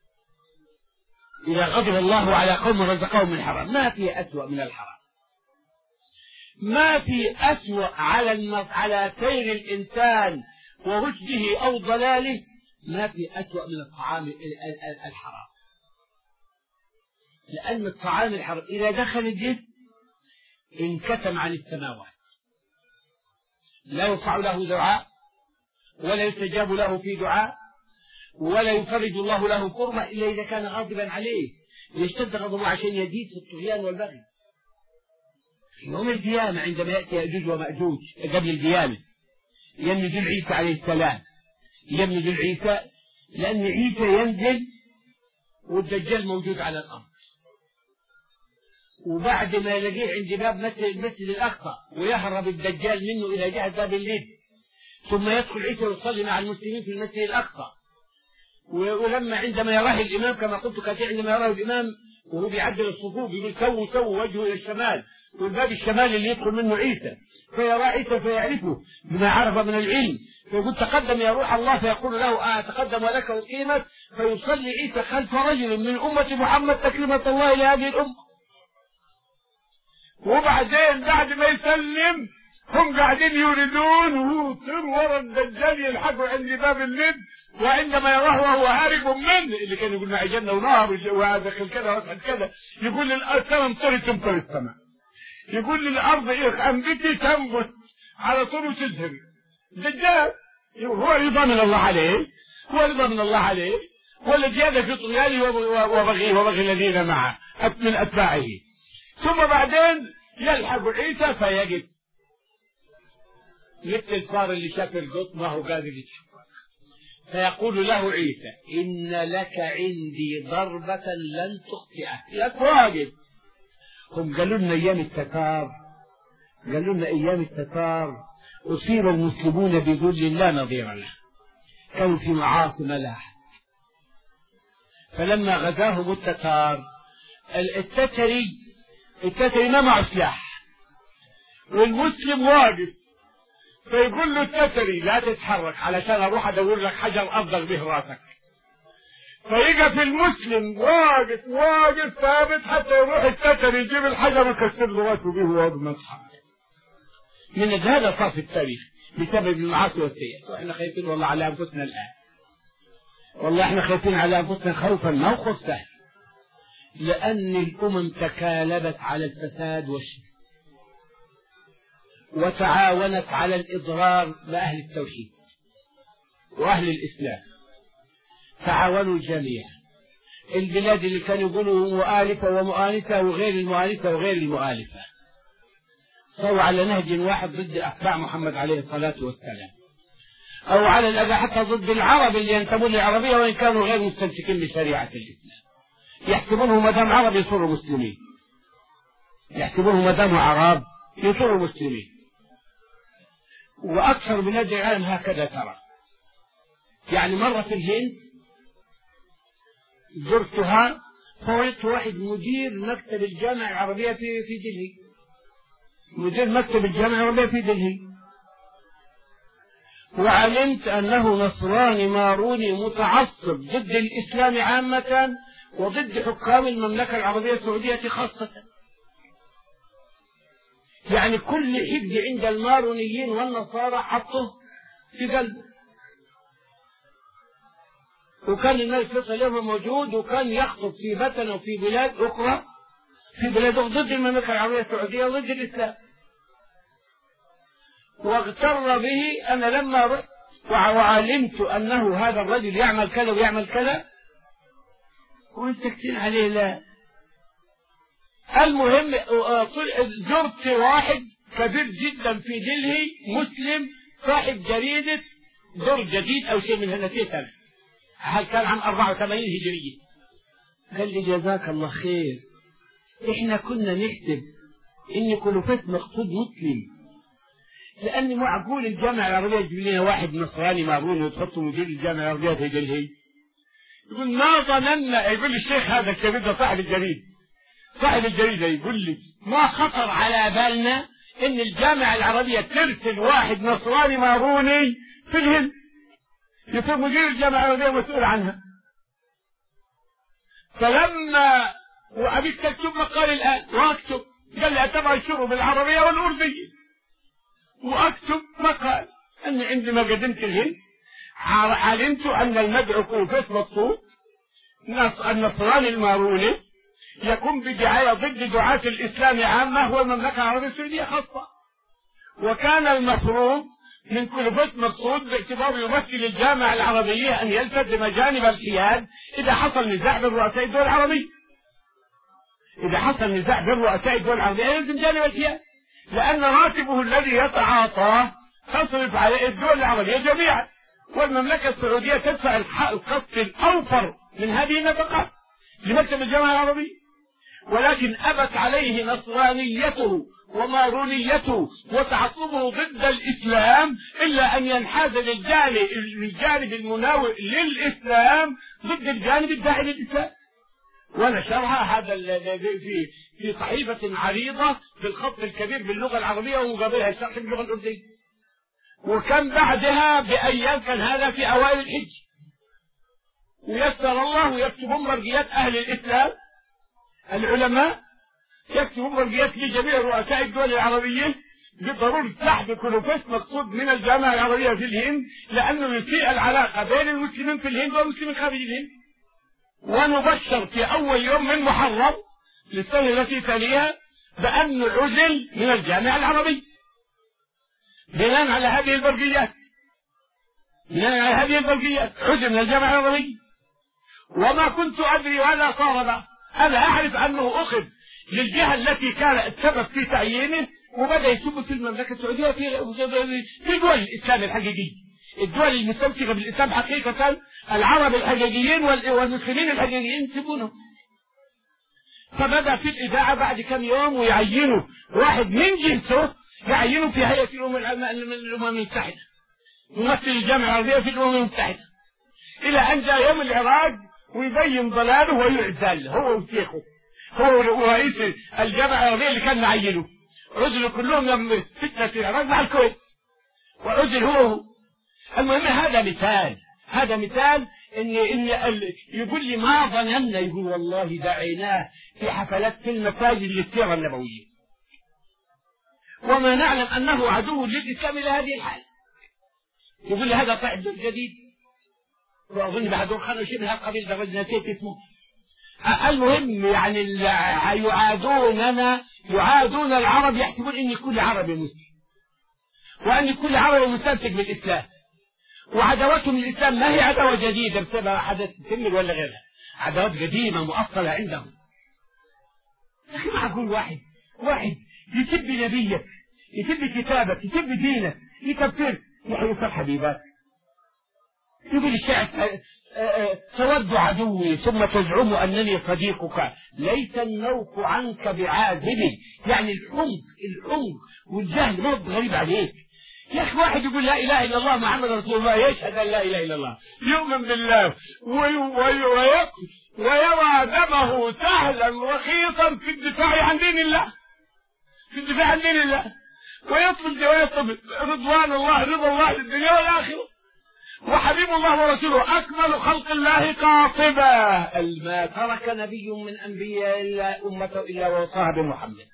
إذا غضب الله على قوم رزقهم من حرام، ما في أسوأ من الحرام، ما في أسوأ على على سير الإنسان ورشده أو ضلاله، ما في أسوأ من الطعام الحرام. لأن الطعام الحرام إذا دخل الجسم انكتم عن السماوات، لا يرفع له دعاء ولا يستجاب له في دعاء ولا يفرج الله له كربة إلا إذا كان غاضبا عليه يشتد غضبه عشان يزيد في الطغيان والبغي. في يوم القيامة عندما يأتي يأجوج ومأجوج قبل القيامة ينزل عيسى عليه السلام، ينزل عيسى لأن عيسى ينزل والدجال موجود على الأرض، وبعد ما يلاقيه عند باب المسجد الأقصى ويهرب الدجال منه إلى جهة باب الليل، ثم يدخل عيسى ويصلي مع المسلمين في المسجد الأقصى. ولما عندما يراه الإمام كما قلت كثير، عندما يراه الإمام وهو بيعدل الصفوف يقول سووا سووا وجهه إلى الشمال والباب الشمالي اللي يدخل منه عيسى، فيرى عيسى فيعرفه بما عرف من العلم، فيقول تقدم يا روح الله، فيقول له أتقدم ولك أقيمت، فيصلي عيسى خلف رجل من أمة محمد تكريمة الله لهذه الأمة. وبعدين بعد ما يسلم هم قاعدين يريدون وهو طير ورا الدجال يلحقوا عند باب الند، وعندما يراه وهو هارب منه اللي كان يقول معي جنة ونار ودخل كذا وادخل كذا، يقول للسماء امطري تمطر السماء، يقول للأرض إيه أنبتي تنبت على طول وتزهر. الدجال هو رضا من الله عليه، هو رضا من الله عليه، والذي زيادة في طغيانه وبغيه وبغي الذين معه من أتباعه. ثم بعدين يلحق عيسى فيجد مثل الفار اللي شاف القط ما هو قادر يتحرك، فيقول له عيسى إن لك عندي ضربة لن تخطئها. يا واجد هم قالوا لنا أيام التتار، قالوا لنا أيام التتار أصيب المسلمون بذل لا نظير له، كانوا في معاصي ملاح، فلما غزاهم التتار التتري التتري ما معه سلاح والمسلم واقف، فيقول له التتري لا تتحرك علشان اروح ادور لك حجر افضل به راسك، فيقف المسلم واقف واقف ثابت حتى يروح التتري يجيب الحجر ويكسر له راسه به وهو ما يتحرك. من هذا صار في التاريخ بسبب المعاصي والسيئات، واحنا خايفين والله على انفسنا الان، والله احنا خايفين على انفسنا خوفا ما خوف سهل، لان الامم تكالبت على الفساد والشر وتعاونت على الإضرار بأهل التوحيد وأهل الإسلام، تعاونوا جميعا. البلاد اللي كانوا يقولوا مؤالفة ومؤانسة وغير المؤالفة وغير المؤالفة صاروا على نهج واحد ضد أتباع محمد عليه الصلاة والسلام، أو على الأقل حتى ضد العرب اللي ينتمون للعربية وإن كانوا غير مستمسكين بشريعة الإسلام، يحسبونه ما دام عرب يصيروا مسلمين، يحسبونه ما دام عرب يصيروا مسلمين. وأكثر بلاد العالم هكذا ترى. يعني مرة في الهند زرتها فوجدت واحد مدير مكتب الجامعة العربية في في دلهي، مدير مكتب الجامعة العربية في دلهي، وعلمت أنه نصراني ماروني متعصب ضد الإسلام عامة وضد حكام المملكة العربية السعودية خاصة. يعني كل حقد عند المارونيين والنصارى حطه في قلبه، وكان الملك فيصل اليوم موجود وكان يخطب في بطن وفي بلاد أخرى في بلاد ضد المملكة العربية السعودية وضد الإسلام، واغتر به. أنا لما رحت وعلمت أنه هذا الرجل يعمل كذا ويعمل كذا ومسكتين عليه لا. المهم زرت واحد كبير جدا في دلهي مسلم صاحب جريدة دور جديد أو شيء من هالنتيجة سنة، هل كان عام أربعة وثمانين هجرية. قال لي جزاك الله خير، إحنا كنا نكتب إن كلفت مقصود مسلم، لأن معقول الجامعة العربية يجيب لنا واحد نصراني ماروني وتحطه مدير الجامعة العربية في دلهي. يقول ما ظننا، يقول الشيخ هذا الكبير صاحب الجريد صاحب الجريدة يقول لي ما خطر على بالنا إن الجامعة العربية ترسل واحد نصراني ماروني في الهند يصير مدير الجامعة العربية مسؤول عنها. فلما وأبيك تكتب مقال الآن وأكتب، قال لي أتبع الشروط بالعربية والأردية وأكتب مقال أن عندما قدمت الهند علمت أن المدعو كلفت مقصود النصراني الماروني يقوم بدعاية ضد دعاة الإسلام عامة هو المملكة العربية السعودية خاصة، وكان المفروض من كلفت مقصود باعتباره يمثل الجامعة العربية أن يلتزم جانب الحياد إذا حصل نزاع بين رؤساء الدول العربية، إذا حصل نزاع بين رؤساء الدول العربية يلزم جانب الحياد، لأن راتبه الذي يتعاطاه تصرف على الدول العربية جميعا، والمملكة السعودية تدفع القسط الأوفر من هذه النفقات لمكتب الجامعة العربية، ولكن أبت عليه نصرانيته ومارونيته وتعصبه ضد الإسلام إلا أن ينحاز للجانب للجانب المناوئ للإسلام ضد الجانب الداعي للإسلام. ونشرها هذا في في صحيفة عريضة بالخط الكبير باللغة العربية ومقابلها الشرح باللغة الأردنية. وكان بعدها بأيام كان هذا في أوائل الحج، ويسر الله ويكتبون مرجيات أهل الإسلام العلماء، يكتبون مرجيات لجميع رؤساء الدول العربية بضرورة سحب كلوفيس مقصود من الجامعة العربية في الهند، لأنه يسيء العلاقة بين المسلمين في الهند والمسلمين خارج الهند. ونبشر في أول يوم من محرم للسنة التي تليها بأنه عزل من الجامعة العربية بناء على هذه البرقيات، بناء على هذه البرقيات عزل من الجامعة العربية. وما كنت أدري ولا صار بقى. أنا أعرف أنه أخذ للجهة التي كان السبب في تعيينه، وبدأ يسب في المملكة السعودية في في دول الإسلام الحقيقية، الدول المستمسكة بالإسلام حقيقة، العرب الحقيقيين والمسلمين الحقيقيين يسبونه. فبدأ في الإذاعة بعد كم يوم ويعينوا واحد من جنسه، يعينوا في هيئة الأمم المتحدة، ممثل الجامعة العربية في الأمم المتحدة، إلى أن جاء يوم العراق ويبين ضلاله ويعزل هو وشيخه، هو ورئيس الجامعة العربية اللي كان معينه. عزلوا كلهم لما فتنة في العراق مع الكويت، وعزل هو. المهم هذا مثال، هذا مثال إن إن يقول لي ما ظننا، يقول والله دعيناه في حفلات في المساجد للسيرة النبوية، وما نعلم أنه عدو للإسلام إلى هذه الحال. يقول لي هذا صاحب جديد، وأظن بعدهم خانوا شيء من هالقبيل ده نسيت اسمه. المهم يعني يعادوننا، يعادون العرب، يحسبون ان كل عربي مسلم، وان كل عربي مستمسك بالاسلام، وعداوتهم للاسلام ما هي عداوه جديده بسبب حدث تمر ولا غيرها، عداوات قديمه مؤصله عندهم. يا اخي معقول واحد واحد يسب نبيك، يسب كتابك، يسب دينك، يكفر يحيي حبيبك. يقول الشاعر تود عدوي ثم تزعم أنني صديقك، ليس النوق عنك بعازبي. يعني الحمق الحمق والجهل موت غريب عليك. يا أخي واحد يقول لا إله إلا الله محمد رسول الله، يشهد أن لا إله إلا الله، يؤمن بالله ويرى دمه سهلا رخيصا في الدفاع عن دين الله، في الدفاع عن دين الله، ويطلب ويطلب رضوان الله، رضا الله للدنيا والآخرة. وحبيب الله ورسوله أكمل خلق الله قاطبة، ما ترك نبي من أنبياء إلا أمته إلا وصاها بمحمد.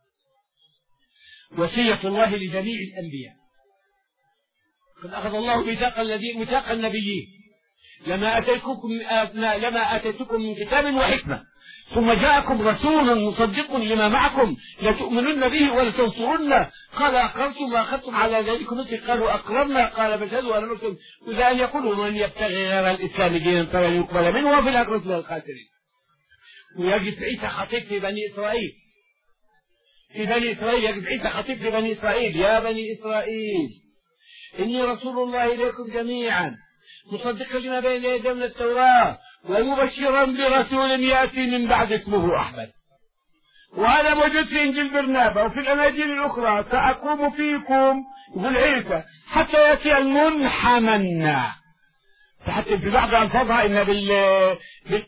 وصية الله لجميع الأنبياء، قد أخذ الله ميثاق الذي ميثاق النبيين لما أتيتكم لما أتيتكم من كتاب وحكمة ثم جاءكم رسول مصدق لما معكم لتؤمنن به ولتنصرنه، قال أقررتم وأخذتم على ذلك مثل قالوا أقررنا، قال فاشهدوا وأنا مسلم. وإذا أن يقولوا من يبتغي غير الإسلام دينا فلن يقبل منه وفي الآخرة من الخاسرين. ويجب عيسى خطيب في بني إسرائيل، في بني إسرائيل يجب عيسى خطيب في بني إسرائيل: يا بني إسرائيل إني رسول الله إليكم جميعا مصدقا لما بين يدي من التوراة ومبشرا برسول يأتي من بعد اسمه أحمد. وهذا موجود في إنجيل برنابا وفي الأناجيل الأخرى: سأقوم فيكم، يقول عيسى، حتى يأتي المنحمن. حتى في بعض ألفاظها إن بال, بال...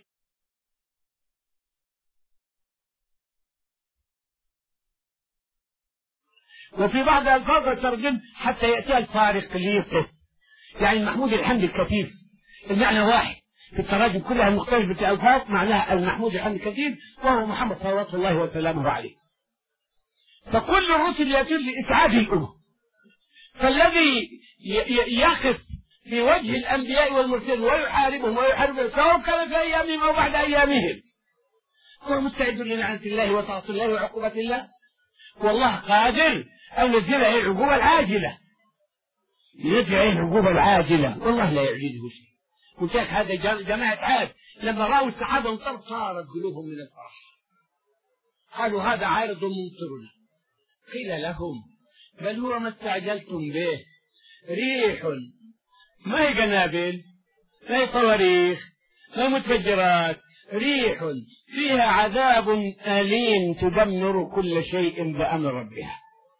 وفي بعض ألفاظها ترجم حتى يأتي الفارق ليقف، يعني محمود الحمد الكثير، المعنى واحد في التراجم كلها المختلفة في الألفاظ، معناها المحمود الحمد الكثير وهو محمد صلوات الله وسلامه عليه. فكل الرسل يأتون لإسعاد الأمة، فالذي يقف في وجه الأنبياء والمرسلين ويحاربهم ويحاربهم سواء كان في أيامهم أو بعد أيامهم هو مستعد للعنة الله وطاعة الله وعقوبة الله، والله قادر أن ينزل عليه العقوبة العاجلة، ينزل عليه العقوبة العاجلة، والله لا يعجزه شيء. قلت لك هذا جماعة عاد لما رأوا السحابة انطر صارت قلوبهم من الفرح، قالوا هذا عارض ممطرنا. قيل لهم بل هو ما استعجلتم به، ريح ما هي قنابل، ما هي صواريخ، ما هي متفجرات، ريح فيها عذاب أليم تدمر كل شيء بأمر ربها.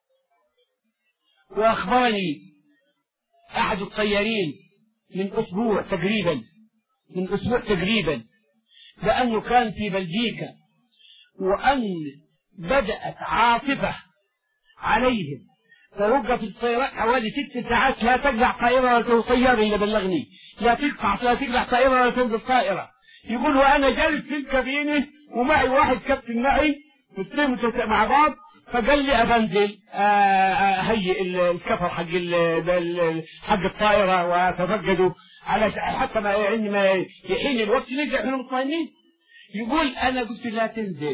وأخبرني أحد الطيارين من أسبوع تقريبا من أسبوع تقريبا لأنه كان في بلجيكا، وأن بدأت عاصفة عليهم فوقفت الطيارات حوالي ست ساعات، لا تقلع طائرة ولا تنزل طيارة إلا بلغني، لا تقطع لا تقلع طائرة ولا تنزل طائرة. يقول وأنا جالس في الكابينة ومعي واحد كابتن معي، الاثنين مع بعض، فقال لي أبنزل هيئ الكفر حق حق الطائرة وتفقدوا على حتى ما يعني ما يحين الوقت نرجع احنا مطمئنين. يقول أنا قلت لا تنزل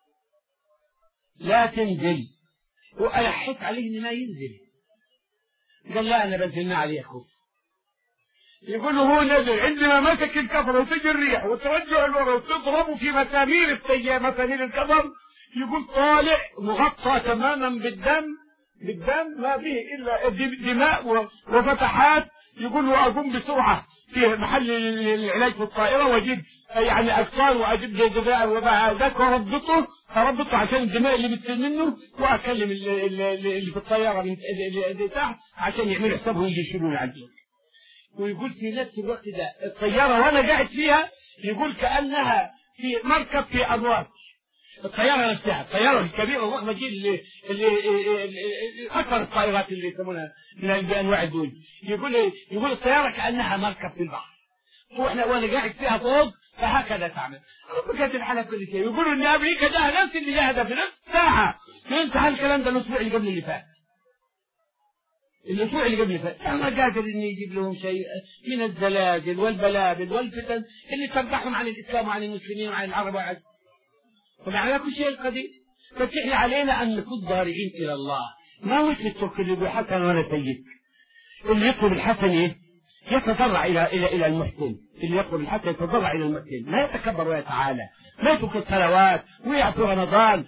لا تنزل، وألحت عليه إن ما ينزل. قال لا أنا بنزلنا عليه خوف. يقول له هو نزل عندما مسك الكفر وتجي الريح وترجع الورق وتضربه في مسامير الطيارة مسامير الكفر، يقول طالع مغطى تماما بالدم بالدم ما فيه إلا دماء وفتحات. يقول له أقوم بسرعة في محل العلاج في الطائرة وأجيب يعني أكسار وأجيب جزاء وذاك وربطه أربطه عشان الدماء اللي بتصير منه، وأكلم اللي في الطيارة اللي تحت عشان يعملوا حسابه ويجي يشيلون عندي. ويقول في نفس الوقت ده الطيارة وأنا قاعد فيها يقول كأنها في مركب في أدوار. الطيارة نفسها الطيارة الكبيرة الضخمة دي اللي اللي أكثر الطائرات اللي يسمونها من بأنواع دول، يقول يقول الطيارة كأنها مركب في البحر، وإحنا وأنا قاعد فيها فوق فهكذا تعمل. بقت الحالة كل شيء. يقولوا إن أمريكا ده نفس اللي جاهدها في نفس ساعة. ينتهى الكلام ده الأسبوع اللي قبل اللي فات. الأسبوع اللي قبل فات أنا قادر إني يجيب لهم شيء من الزلازل والبلابل والفتن اللي تفضحهم عن الإسلام وعن المسلمين وعن العرب وعن وعلى كل شيء قدير. فتحنا علينا أن نكون ضارعين إلى الله، ما وش الترك اللي يقول حسن ولا سيد. اللي يطلب الحسن إيه؟ يتضرع إلى إلى إلى المحسن، اللي يطلب الحسن يتضرع إلى المحسن، لا يتكبر ويتعالى، ما يترك الصلوات ويعصي رمضان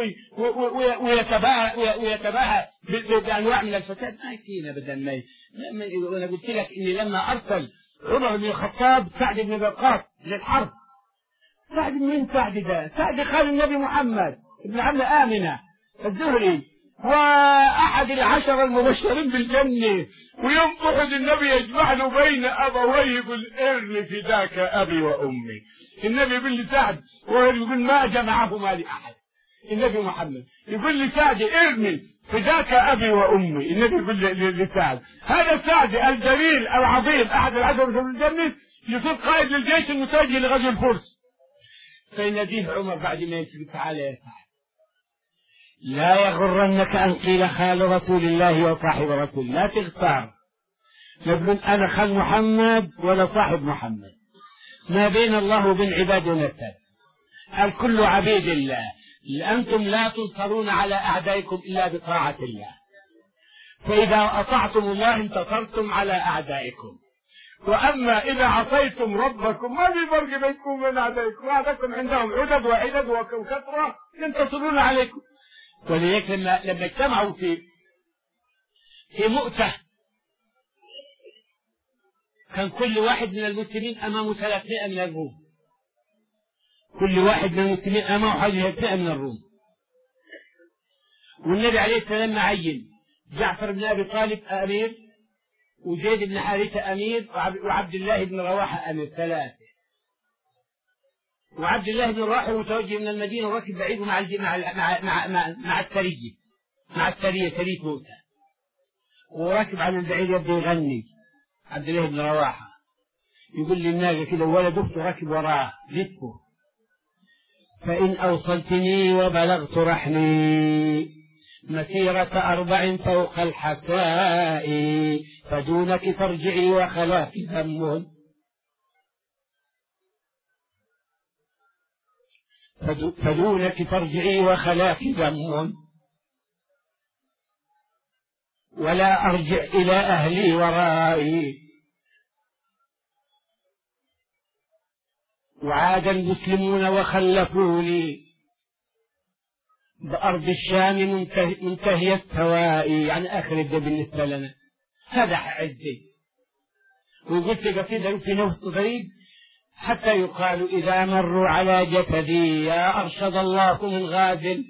ويتباهى ويتباهى بأنواع من الفساد. ما يكفينا أبدا. ما وأنا قلت لك إني لما أرسل عمر بن الخطاب سعد بن وقاص للحرب، سعد من سعد ده؟ سعد خال النبي محمد ابن عم آمنة الزهري وأحد العشر المبشرين بالجنة، ويوم أحد النبي يجمع له بين أبويه يقول ارمي فداك أبي وأمي. النبي يقول لسعد ويقول ما جمعهما لأحد. النبي محمد يقول لسعد ارمي فداك أبي وأمي. النبي يقول لسعد هذا سعد الجليل العظيم أحد العشر المبشرين بالجنة يصير قائد للجيش المتوجه لغزو الفرس. فيناديه عمر بعد ما يمسك تعالى يا سعد لا يغرنك أن قيل خال رسول الله وصاحب رسول الله، لا تغتار. نقول أنا خال محمد ولا صاحب محمد، ما بين الله وبين عباده نسب، الكل عبيد الله. أنتم لا تنصرون على أعدائكم إلا بطاعة الله، فإذا أطعتم الله انتصرتم على أعدائكم، وأما إذا عصيتم ربكم ما في فرق بينكم وبين أعدائكم، أعدائكم عندهم عدد وعدد وكثرة ينتصرون عليكم. ولذلك لما لما اجتمعوا في في مؤتة كان كل واحد من المسلمين أمامه ثلاثمائة من الروم، كل واحد من المسلمين أمامه حوالي ثلاثمائة من الروم. والنبي عليه السلام معين جعفر بن أبي طالب أمير، وزيد بن حارثة أمير، وعبد الله بن رواحة أمير، ثلاثة. وعبد الله بن رواحة متوجه من المدينة وراكب بعيد مع مع مع مع, مع, مع السرية مع السرية سرية موتى، وراكب على البعير يبدأ يغني. عبد الله بن رواحة يقول للناقة كده ولد أخته راكب وراه لفه فإن أوصلتني وبلغت رحمي مسيرة أربع فوق الحساء فدونك ترجعي وخلاك ذم فدونك ترجعي وخلاك ذم ولا أرجع إلى أهلي ورائي. وعاد المسلمون وخلفوني بأرض الشام منتهي السواء، يعني آخر الدين بالنسبة لنا هذا عزي. وقلت قصيدة في نفس الطريق حتى يقال إذا مروا على جسدي يا أرشد الله من غازل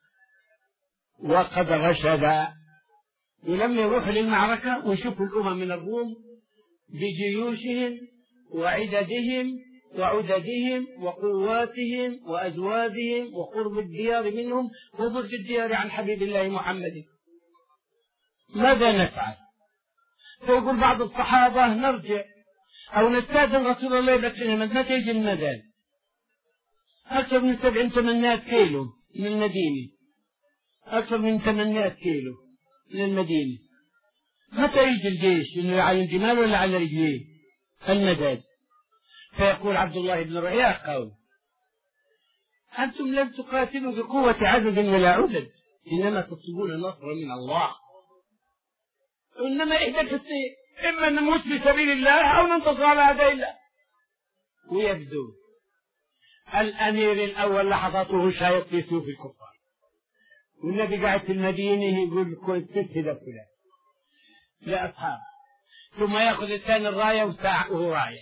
وقد غشدا. ولما يروح للمعركة ويشوفوا الأمم من الروم بجيوشهم وعددهم وعددهم وقواتهم وأزواجهم وقرب الديار منهم وبعد الديار عن حبيب الله محمد. ماذا نفعل؟ فيقول بعض الصحابة نرجع أو نستأذن رسول الله يبكرنا متى يجي المدان؟ أكثر من سبع ثمانية كيلو من المدينة، أكثر من ثمانية كيلو من المدينة. متى يجي الجيش؟ إنه على الجمال ولا على رجليه؟ المداد. فيقول عبد الله بن رواحة: يا قوم، أنتم لم تقاتلوا بقوة عدد ولا عدد، إنما تطلبون النصر من الله، إنما إحدى الشيء، إما نموت في سبيل الله أو ننتصر على أعداء الله. ويبدو الأمير الأول لحظته شايط في سيوف الكفار، والنبي قاعد في المدينة يقول كنت تشهد فلان لأصحابه، ثم يأخذ الثاني الراية وهو رايح،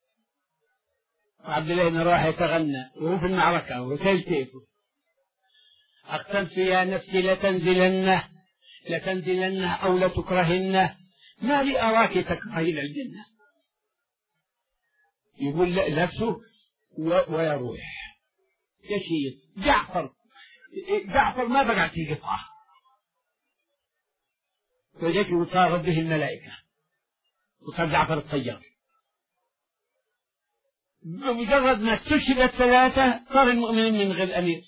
وعبد الله بن رواحة يتغنى وهو في المعركة وتلتفه: أقسمت يا نفسي لتنزلنه لتنزلنه أو لتكرهنه، ما لي أراك تكرهين الجنة. يقول نفسه ويروح يشيط. جعفر جعفر ما بقى في قطعة، وجاك وصارت به الملائكة وصار جعفر الطيار. بمجرد ما استشهد الثلاثة صار المؤمنين من غير أمير،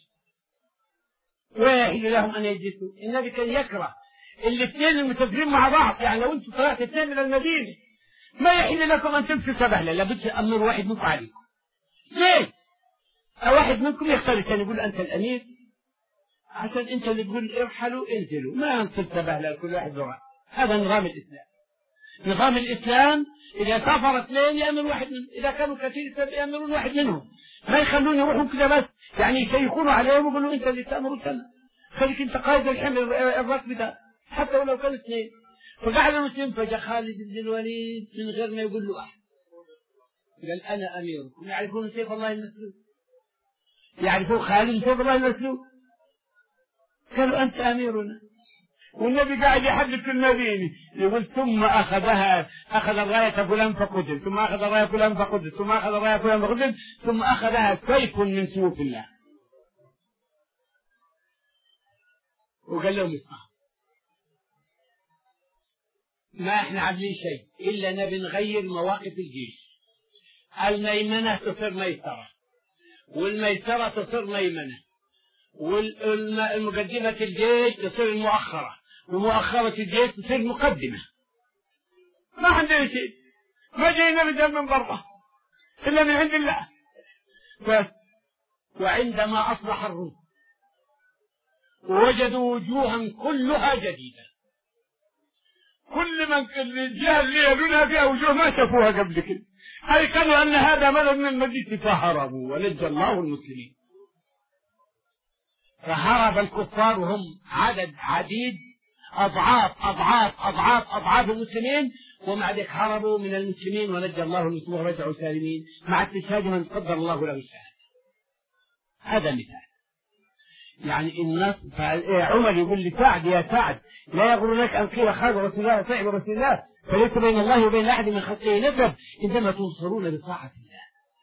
ويحل لهم أن يجلسوا. النبي كان يكره الاثنين المتفقين مع بعض، يعني لو أنتم طلعت اثنين من المدينة ما يحل لكم أن تمشوا سبهلة، لابد أمر واحد منكم عليكم. ليه؟ أو واحد منكم يختار الثاني يقول أنت الأمير، عشان أنت اللي تقول ارحلوا انزلوا، ما نصير سبهلة كل واحد ذراع. هذا نظام الإسلام. نظام الإسلام إذا سافر اثنين يأمر واحد منهم، إذا كانوا كثير يأمرون واحد منهم، ما يخلون يروحوا كذا بس، يعني يشيخونوا عليهم ويقولوا أنت اللي تأمر سنة، خليك أنت قائد الحمل الركب ده، حتى ولو كانوا اثنين. فقعد المسلم، فجاء خالد بن الوليد من غير ما يقول له أحد قال: أنا أميركم. يعرفون سيف الله المسلول، يعرفون خالد سيف الله المسلول، قالوا أنت أميرنا. والنبي قاعد يحدث في المدينة يقول: ثم أخذها أخذ الراية فلان فقتل، ثم أخذ الراية فلان فقتل، ثم أخذ الراية فلان فقتل، ثم أخذها سيف من سيوف الله. وقال لهم: اسمعوا، ما احنا عاملين شيء إلا نبي نغير مواقف الجيش. الميمنة تصير ميسرة، والميسرة تصير ميمنة، والمقدمة الجيش تصير المؤخرة، ومؤخرة الجيش تصير مقدمة. ما عندنا شيء، ما جينا من من برا إلا من عند الله. ف... وعندما أصبح الروم ووجدوا وجوها كلها جديدة، كل من الجهة اللي يلونها فيها وجوه ما شافوها قبل كده، أيقنوا أن هذا مدد من المدينة فهربوا ونجى الله المسلمين. فهرب الكفار وهم عدد عديد أضعاف أضعاف أضعاف أضعاف المسلمين، ومع ذلك هربوا من المسلمين ونجى الله المسلمين ورجعوا سالمين مع استشهاد من قدر الله له الشهادة. هذا مثال. يعني الناس عمر يقول لسعد: يا سعد، لا يغرنك أن قيل خالد رسول الله وصاحب رسول الله، فليس بين الله وبين أحد من خلقه نسب، إنما تنصرون بطاعة الله.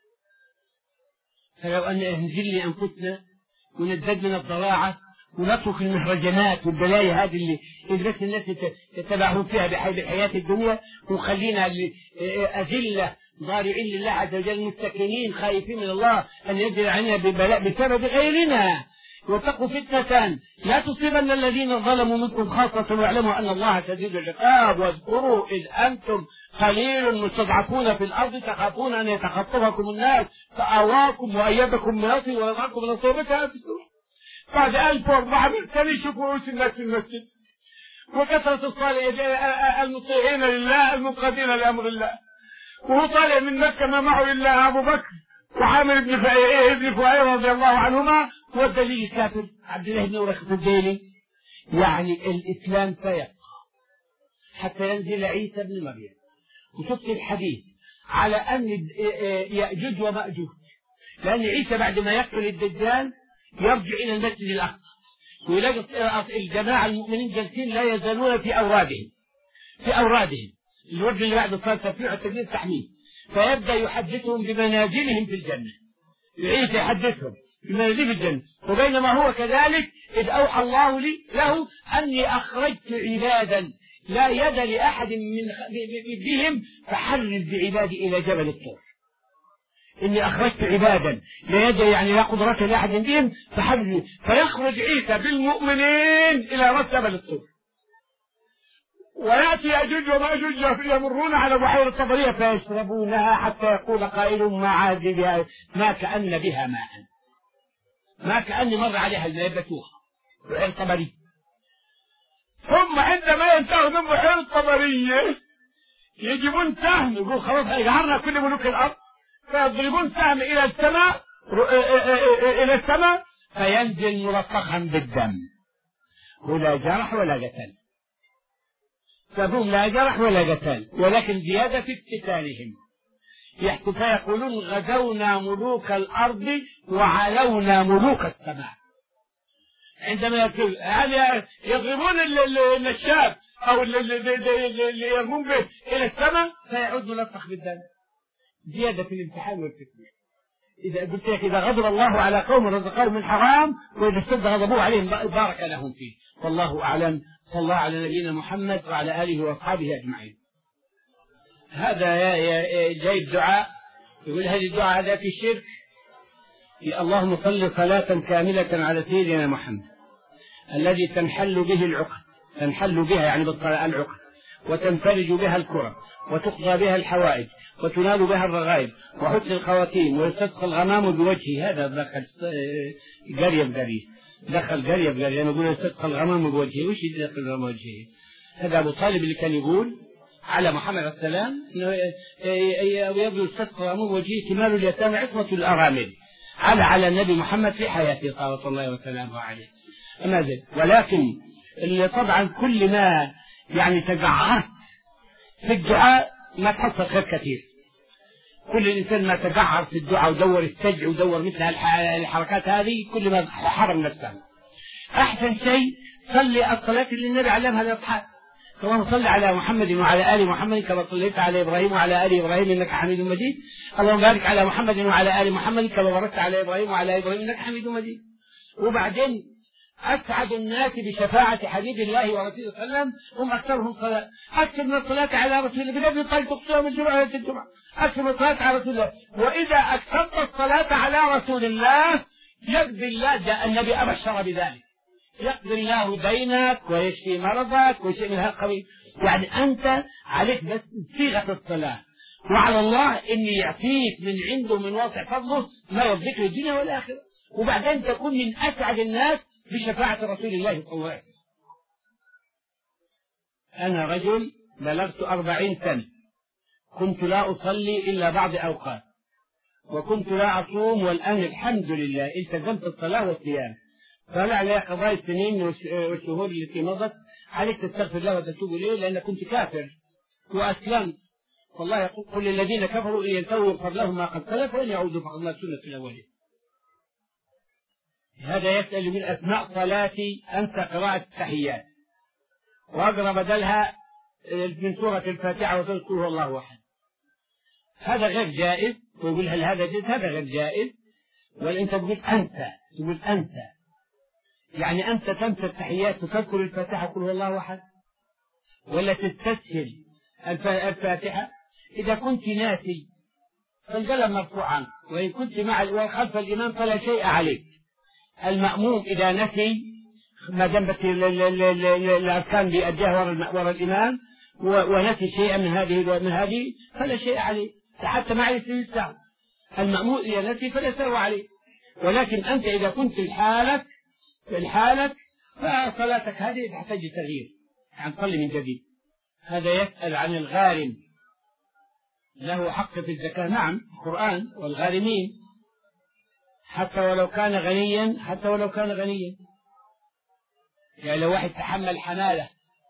فلو أن نجل أنفسنا ونزداد من الضراعة ونترك المهرجانات والبلايا هذه اللي الناس الناس يتبعون فيها بحياة الدنيا، وخلينا أذلة ضارعين لله عز وجل مستكينين خايفين من الله أن ينزل علينا ببلاء بسبب غيرنا. واتقوا فتنة لا تصيبن الذين ظلموا منكم خاصة، واعلموا أن الله شديد العقاب. واذكروا إذ أنتم قليل مستضعفون في الأرض تخافون أن يتخطفكم الناس فآواكم وأيدكم بنصره ورزقكم من نصيبتها. بعد ألف وأربعمائة سنة يشوفوا رؤوس الناس في المسجد، وكثرة الصالحين المطيعين لله المنقادين لأمر الله، وهو طالع من مكة ما معه إلا أبو بكر وعامر بن ابن فؤاد رضي الله عنهما، والدليل الكافر عبد الله بن ورقة الديلي. يعني الإسلام سيبقى حتى ينزل عيسى بن مريم. وشفت الحديث على أن يأجوج ومأجوج، لأن عيسى بعد ما يقتل الدجال يرجع إلى المسجد الأقصى ويلاقي الجماعة المؤمنين جالسين لا يزالون في أورادهم في أورادهم الوجه اللي بعد صلاة التسبيح والتكبير تحميد، فيبدأ يحدثهم بمنازلهم في الجنة. عيسى يحدثهم بمنازل الجنة. وبينما هو كذلك إذ أوحى الله لي له أني أخرجت عبادا لا يد لأحد من بهم فحرز بعبادي إلى جبل الطور. إني أخرجت عبادا لا يد يعني لا قدرة لأحد بهم فحرز، فيخرج عيسى بالمؤمنين إلى رأس جبل الطور، ويأتي يأجوج ومأجوج يمرون على بحيرة طبرية فيشربونها حتى يقول قائل ما عاد بها ما كأن بها ماء، ما كأن مر عليها الماء بتوها بحيرة طبرية. ثم عندما ينتهوا من بحيرة طبرية يجيبون سهم، يقول خلاص هيجعلنا كل ملوك الأرض، فيضربون سهم إلى السماء إلى السماء فينزل ملطخا بالدم، ولا جرح ولا قتل، فهم لا جرح ولا قتال، ولكن زيادة في اقتتالهم. فيقولون غزونا ملوك الأرض وعلونا ملوك السماء. عندما يضربون الشاب أو اللي يرمون به إلى السماء فيعود ملطخ بالدم، زيادة في الامتحان والفتنة. إذا قلت لك إذا غضب الله على قوم رزقهم من حرام وإذا اشتد غضبوه عليهم بارك لهم فيه. والله أعلم. صلى الله على نبينا محمد وعلى آله وأصحابه أجمعين. هذا جاي الدعاء، يقول هذه الدعاء هذا في الشرك. اللهم صل صلاة كاملة على سيدنا محمد الذي تنحل به العقد، تنحل بها يعني بالطلاء العقد، وتنفرج بها الكرة، وتقضى بها الحوائج، وتنال بها الرغائب، وحسن الخواتيم، ويستسقى الغمام بوجهه. هذا دخل قرية بقرية، دخل قرية بقرية، أنا أقول يستسقى الغمام بوجهه. وش يدخل الغمام بوجهه؟ هذا أبو طالب اللي كان يقول على محمد عليه السلام إنه يبدو يستسقى الغمام بوجهه كمال اليتامى عصمة الأرامل، على على النبي محمد في حياته صلى الله وسلامه عليه. أما ذلك ولكن اللي طبعا كل ما يعني تجعرت في الدعاء ما تحصل خير كثير. كل الإنسان ما تجعر في الدعاء ودور السجع ودور مثل الحركات هذه كل ما حرم نفسه. أحسن شيء صلي الصلاة اللي النبي علمها للأصحاب. اللهم صل على محمد وعلى آل محمد كما صليت على إبراهيم وعلى آل إبراهيم إنك حميد مجيد. اللهم بارك على محمد وعلى آل محمد كما باركت على إبراهيم وعلى آل إبراهيم إنك حميد مجيد. وبعدين أسعد الناس بشفاعة حبيب الله ورسوله صلى الله عليه وسلم هم أكثرهم صلاة. أكثر من الصلاة على رسول الله بلاد الطريق تقصيهم الجمعة ولا الجمعة. أكثر من الصلاة على رسول الله. وإذا أكثرت الصلاة على رسول الله يقضي الله، جاء النبي أبشر بذلك، يقضي الله دينك ويشفي مرضك وشيء من هذا القبيل. يعني أنت عليك بس صيغة الصلاة، وعلى الله إن يعطيك من عنده من واسع فضله ما يرضيك الدنيا والآخرة، وبعدين تكون من أسعد الناس بشفاعة رسول الله صلى الله عليه وسلم. أنا رجل بلغت أربعين سنة، كنت لا أصلي إلا بعض أوقات، وكنت لا أصوم، والآن الحمد لله التزمت الصلاة والصيام. فلا علي قضاء السنين والشهور التي مضت عليك تستغفر الله وتتوب إليه، لأن كنت كافر وأسلمت. والله يقول قل للذين كفروا إن ينتهوا يغفر لهم ما قد سلف وإن يعودوا فقد مات سنة الأولين. هذا يسأل من أثناء صلاتي أنت قراءة التحيات وأقرأ بدلها من سورة الفاتحة وتقول هو الله أحد. هذا غير جائز. ويقول هل هذا جائز؟ هذا غير جائز. وأنت تقول أنت تقول أنت يعني أنت تنسى التحيات وتذكر الفاتحة قل هو الله أحد، ولا تستسهل الفاتحة؟ إذا كنت ناسي فالقلم مرفوع عنك، وإن كنت مع خلف الإمام فلا شيء عليك. المأموم إذا نسي ما دام الأركان بيأديها وراء الإمام ونسي شيئا من هذه من هذه فلا شيء عليه، حتى مع الاستمتاع. المأموم إذا نسي فلا سوى عليه. ولكن أنت إذا كنت في حالك في حالك فصلاتك هذه تحتاج تغيير، يعني صلي من جديد. هذا يسأل عن الغارم له حق في الزكاة. نعم القرآن والغارمين حتى ولو كان غنيا حتى ولو كان غنيا يعني لو واحد تحمل حمالة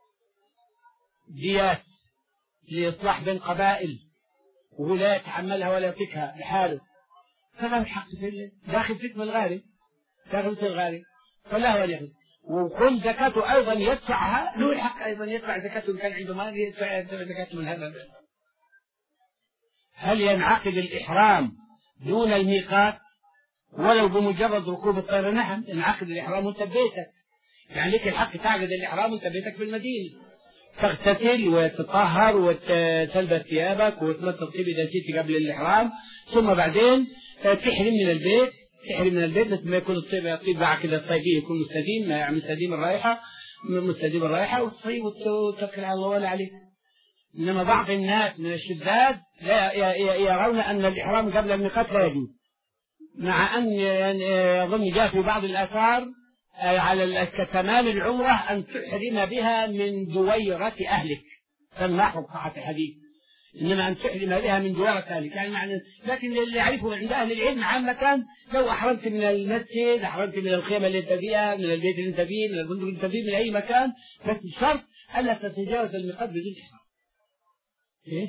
ديات لإصلاح بين قبائل وهو لا يتحملها ولا يفكها لحاله فله الحق في داخل فتم الغارم، داخل فتم الغارم فله وليخذ. وكل زكاته أيضا يدفعها، له الحق أيضا يدفع زكاته إن كان عنده مال يدفع زكاته من هذا. هل ينعقد الإحرام دون الميقات ولو بمجرد ركوب الطير؟ نعم ينعقد الإحرام وأنت ببيتك، يعني لك الحق تعقد الإحرام وأنت ببيتك في المدينة، تغتسل وتطهر وتلبس ثيابك وتمسك طيب إذا جيت قبل الإحرام، ثم بعدين تحرم من البيت، تحرم من البيت بس ما يكون الطيب الطيب معك كذا الطيبية يكون مستديم، يعني مستديم الرائحة مستديم الرائحة وتصيب وتتوكل على الله ولا عليك. إنما بعض الناس من الشذاذ لا يرون أن الإحرام قبل الميقات لا يجوز، مع أن يظن جاء في بعض الآثار على كتمام العمرة أن تحرم بها من دويرة أهلك، سماحوا صحة الحديث، إنما أن تحرم بها من دويرة أهلك، يعني معنى. لكن اللي يعرفه عند أهل العلم عامة لو أحرمت من المسجد، أحرمت من الخيمة اللي أنت فيها، من البيت اللي أنت فيه، من الفندق اللي أنت فيه، من أي مكان، بس بشرط ألا تتجاوز الميقات بدون إحرام. إيه؟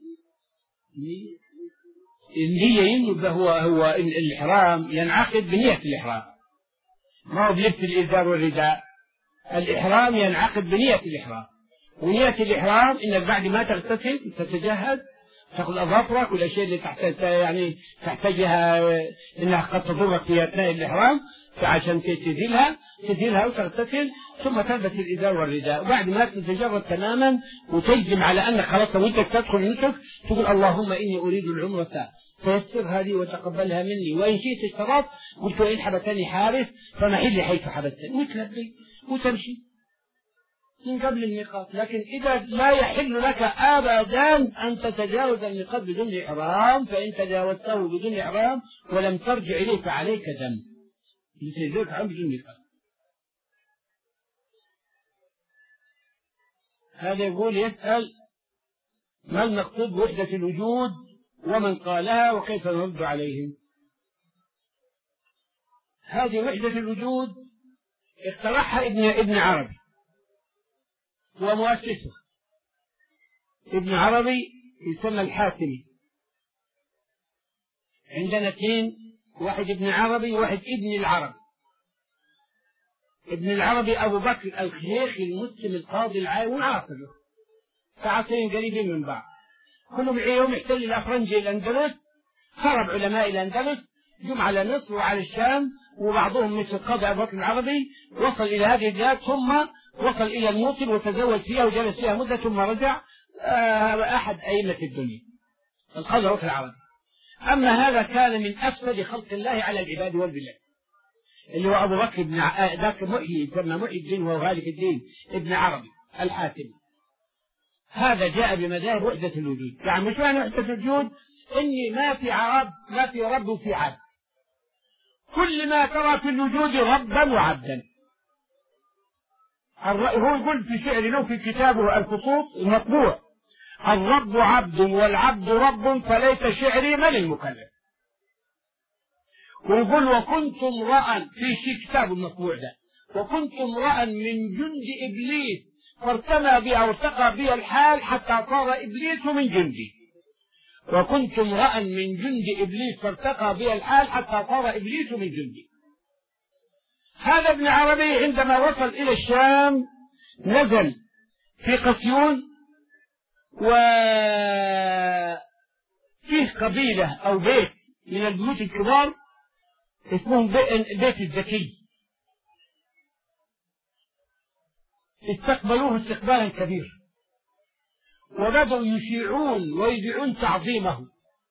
النية هو هو الإحرام ينعقد بنية الإحرام، ما هو بلبس الإزار والرداء. الإحرام ينعقد بنية الإحرام، ونية الإحرام إنك بعد ما تغتسل تتجهز تأخذ أظافرك والأشياء اللي تحتاج يعني تحتاجها إنها قد تضرك في أثناء الإحرام، فعشان تزيلها تزيلها وتغتسل، ثم تلبس الإزار والرداء، وبعد ما تتجرد تماما وتجزم على أنك خلاص وأنت تدخل النسك تقول اللهم إني أريد العمرة فيسرها لي وتقبلها مني، وإن شئت اشترطت قلت وإن حبسني حارس فمحلي حيث حبستني، وتلبي وتمشي من قبل الميقات. لكن إذا لا يحل لك أبدا أن تتجاوز الميقات بدون إحرام، فإن تجاوزته بدون إحرام ولم ترجع إليه فعليك ذنب لتجاوز عن بدون ميقات. هذا يقول يسأل ما المقصود بوحدة الوجود ومن قالها وكيف نرد عليهم؟ هذه وحدة الوجود اخترعها ابن ابن عربي ومؤسسه. ابن عربي يسمى الحاتمي. عندنا اثنين، واحد ابن عربي وواحد ابن العربي. ابن العربي أبو بكر الشيخ المسلم القاضي العالم والعاصر، ساعتين قريبين من بعض، كلهم يوم يحتل الأفرنجي الأندلس، هرب علماء الأندلس جم على مصر وعلى الشام، وبعضهم مثل القاضي أبو بكر العربي وصل إلى هذه البلاد، ثم وصل إلى الموصل وتزوج فيها وجلس فيها مدة، ثم رجع أحد أئمة الدنيا القاضي أبو بكر العربي. أما هذا كان من أفسد خلق الله على العباد والبلاد، اللي هو أبو بكر بن ذاك محيي يسمى محيي الدين وهو غالب الدين ابن عربي الحاتمي. هذا جاء بمذاهب وحدة الوجود. يعني مش معنى وحدة الوجود إني ما في عرب ما في رب وفي عبد، كل ما ترى في الوجود ربا وعبدا. هو يقول في شعر له في كتابه الخطوط المطبوع الرب عبد والعبد رب فليس شعري من المكلف. ويقول وكنت امرأ في كتاب المطبوع ده، وكنت امرأ من جند إبليس فارتمى بي أو ارتقى بي الحال حتى صار إبليس من جندي. وكنت امرأ من جند إبليس فارتقى بي الحال حتى صار إبليس من جندي. هذا ابن عربي عندما وصل إلى الشام نزل في قسيون، وفيه قبيلة أو بيت من البيوت الكبار اسمهم بيت الزكي، استقبلوه استقبالا كبيرا وبدأوا يشيعون ويذيعون تعظيمه.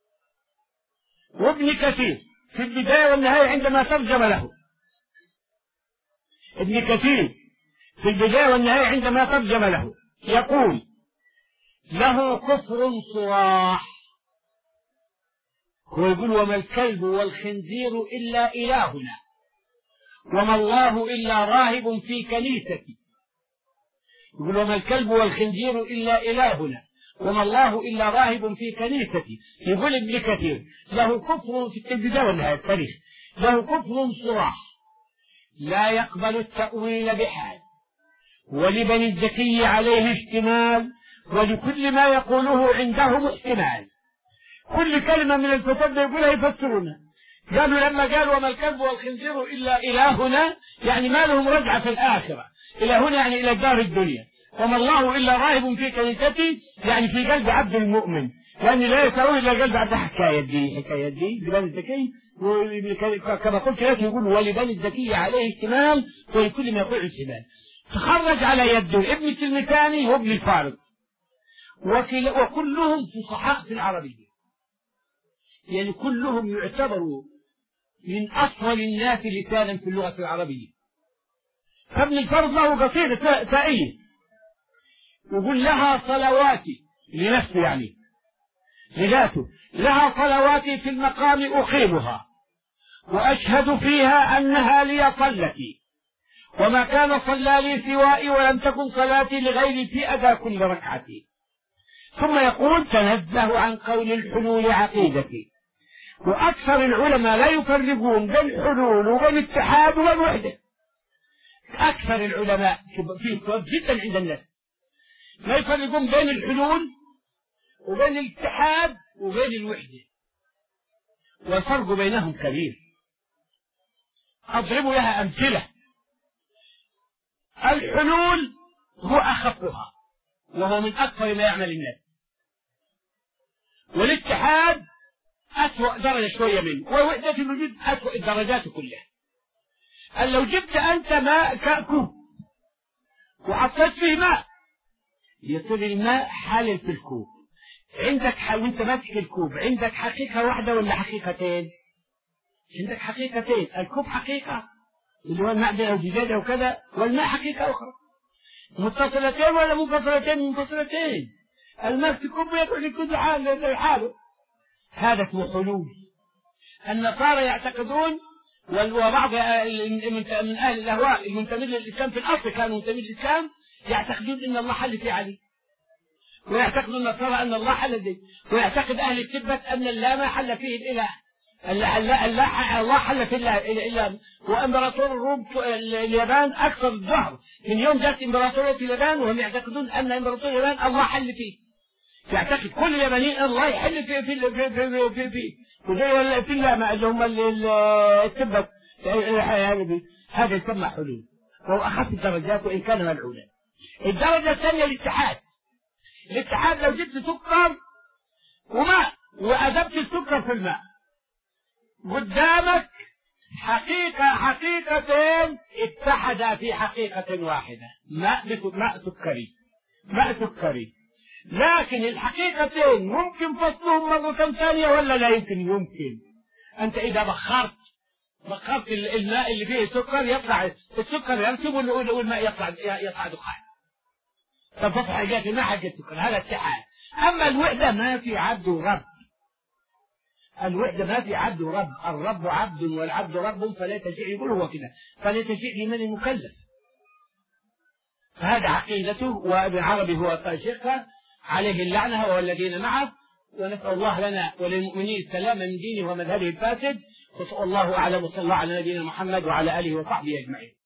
وابن كثير في البداية والنهاية عندما ترجم له، ابن كثير في البداية والنهاية عندما ترجم له يقول له كفر صراح. هو يقول وما الكلب والخنزير إلا إلهنا وما الله إلا راهب في كنيستي. يقول وما الكلب والخنزير إلا إلهنا وما الله إلا راهب في كنيستي. يقول ابن كثير له كفر في البداية والنهاية التاريخ، له كفر صراح لا يقبل التأويل بحال، ولبني الزكي عليه اشتمال، ولكل ما يقوله عندهم احتمال. كل كلمة من الكتاب يقولها يفسرونها. قالوا لما قالوا وما الكلب والخنزير إلا إلهنا يعني ما لهم رجعة في الآخرة، إلى هنا يعني إلى دار الدنيا، وما الله إلا راهب في كنيستي، يعني في قلب عبد المؤمن، لأن لا يسوي إلا قلب عبد. حكاية دي حكاية دي لبني الذكي، كما قلت لك يقول ولبني الذكي عليه اهتمام ولكل ما يقول اهتمام. تخرج على يد ابن التلمساني وابن الفارض، وكلهم فصحاء في العربية، يعني كلهم يعتبروا من أفضل الناس لسانا في اللغة العربية. فابن الفارض له قصيدة ثائية يقول لها صلواتي لنفسه، يعني لذاته، لها صلواتي في المقام أقيمها وأشهد فيها أنها لي صلتي، وما كان صلى لي سوائي ولم تكن صلاتي لغيري في أداء كل ركعتي. ثم يقول تنزه عن قول الحلول عقيدتي. وأكثر العلماء لا يفرقون بين الحلول وبين الاتحاد وبين الوحدة. أكثر العلماء في جدا عند الناس لا يفرقون بين الحلول وبين الاتحاد وبين الوحدة، والفرق بينهم كبير. أضرب لها أمثلة. الحلول هو أخفها وهو من أكثر ما يعمل الناس، والاتحاد أسوأ درجة شوية منه، ووحدة الوجود أسوأ الدرجات كلها. قال لو جبت أنت ماء كوب وحطيت فيه ماء يصير الماء حالل في الكوب، عندك وانت ماسك الكوب عندك حقيقة واحدة ولا حقيقتين؟ عندك حقيقتين. الكوب حقيقة اللي هو الماء ده وزجاجة وكذا، والماء حقيقة أخرى. متصلتين ولا منفصلتين؟ منفصلتين. الماء في الكوب يدعو لكل حال حاله. هذا اسمه حلول. النصارى يعتقدون، وبعض من أهل الأهواء المنتمين للإسلام في الأصل كانوا منتمين للإسلام يعتقدون أن الله حل في علي، ويعتقد النصارى أن الله حل ذي، ويعتقد أهل التبت أن الله ما حل فيه الإله، الله حل في الإله. وإمبراطور الروم اليابان أكثر الظهر من يوم جاءت إمبراطورية اليابان وهم يعتقدون أن إمبراطورية اليابان الله حل فيه. يعتقد كل اليابانيين الله يحل في في في في في في وزي في الله اللي هم التبت. هذا يسمى حلول، وهو أخف الدرجات وإن كان ملعونا. الدرجة الثانية الاتحاد. الاتحاد لو جبت سكر وماء وأذبت السكر في الماء قدامك حقيقة حقيقتين اتحدا في حقيقة واحدة، ماء ماء سكري ماء سكري لكن الحقيقتين ممكن فصلهم مرة ثانية ولا لا يمكن؟ يمكن. أنت إذا بخرت بخرت الماء اللي فيه سكر يطلع السكر يرسب والماء يطلع يطلع دخان. تنفصل حاجات ما حاجة سكر، هذا اتحاد. أما الوحدة ما في عبد ورب. الوحدة ما في عبد ورب، الرب عبد والعبد رب فلا تشيع، يقول هو كده فلا تشيع لمن المكلف. فهذا عقيدته، وابن عربي هو شيخها عليه اللعنة والذين معه. ونسأل الله لنا وللمؤمنين السلام من دينه ومذهبه الفاسد. وصلى الله أعلم وصلى الله على نبينا محمد وعلى آله وصحبه أجمعين.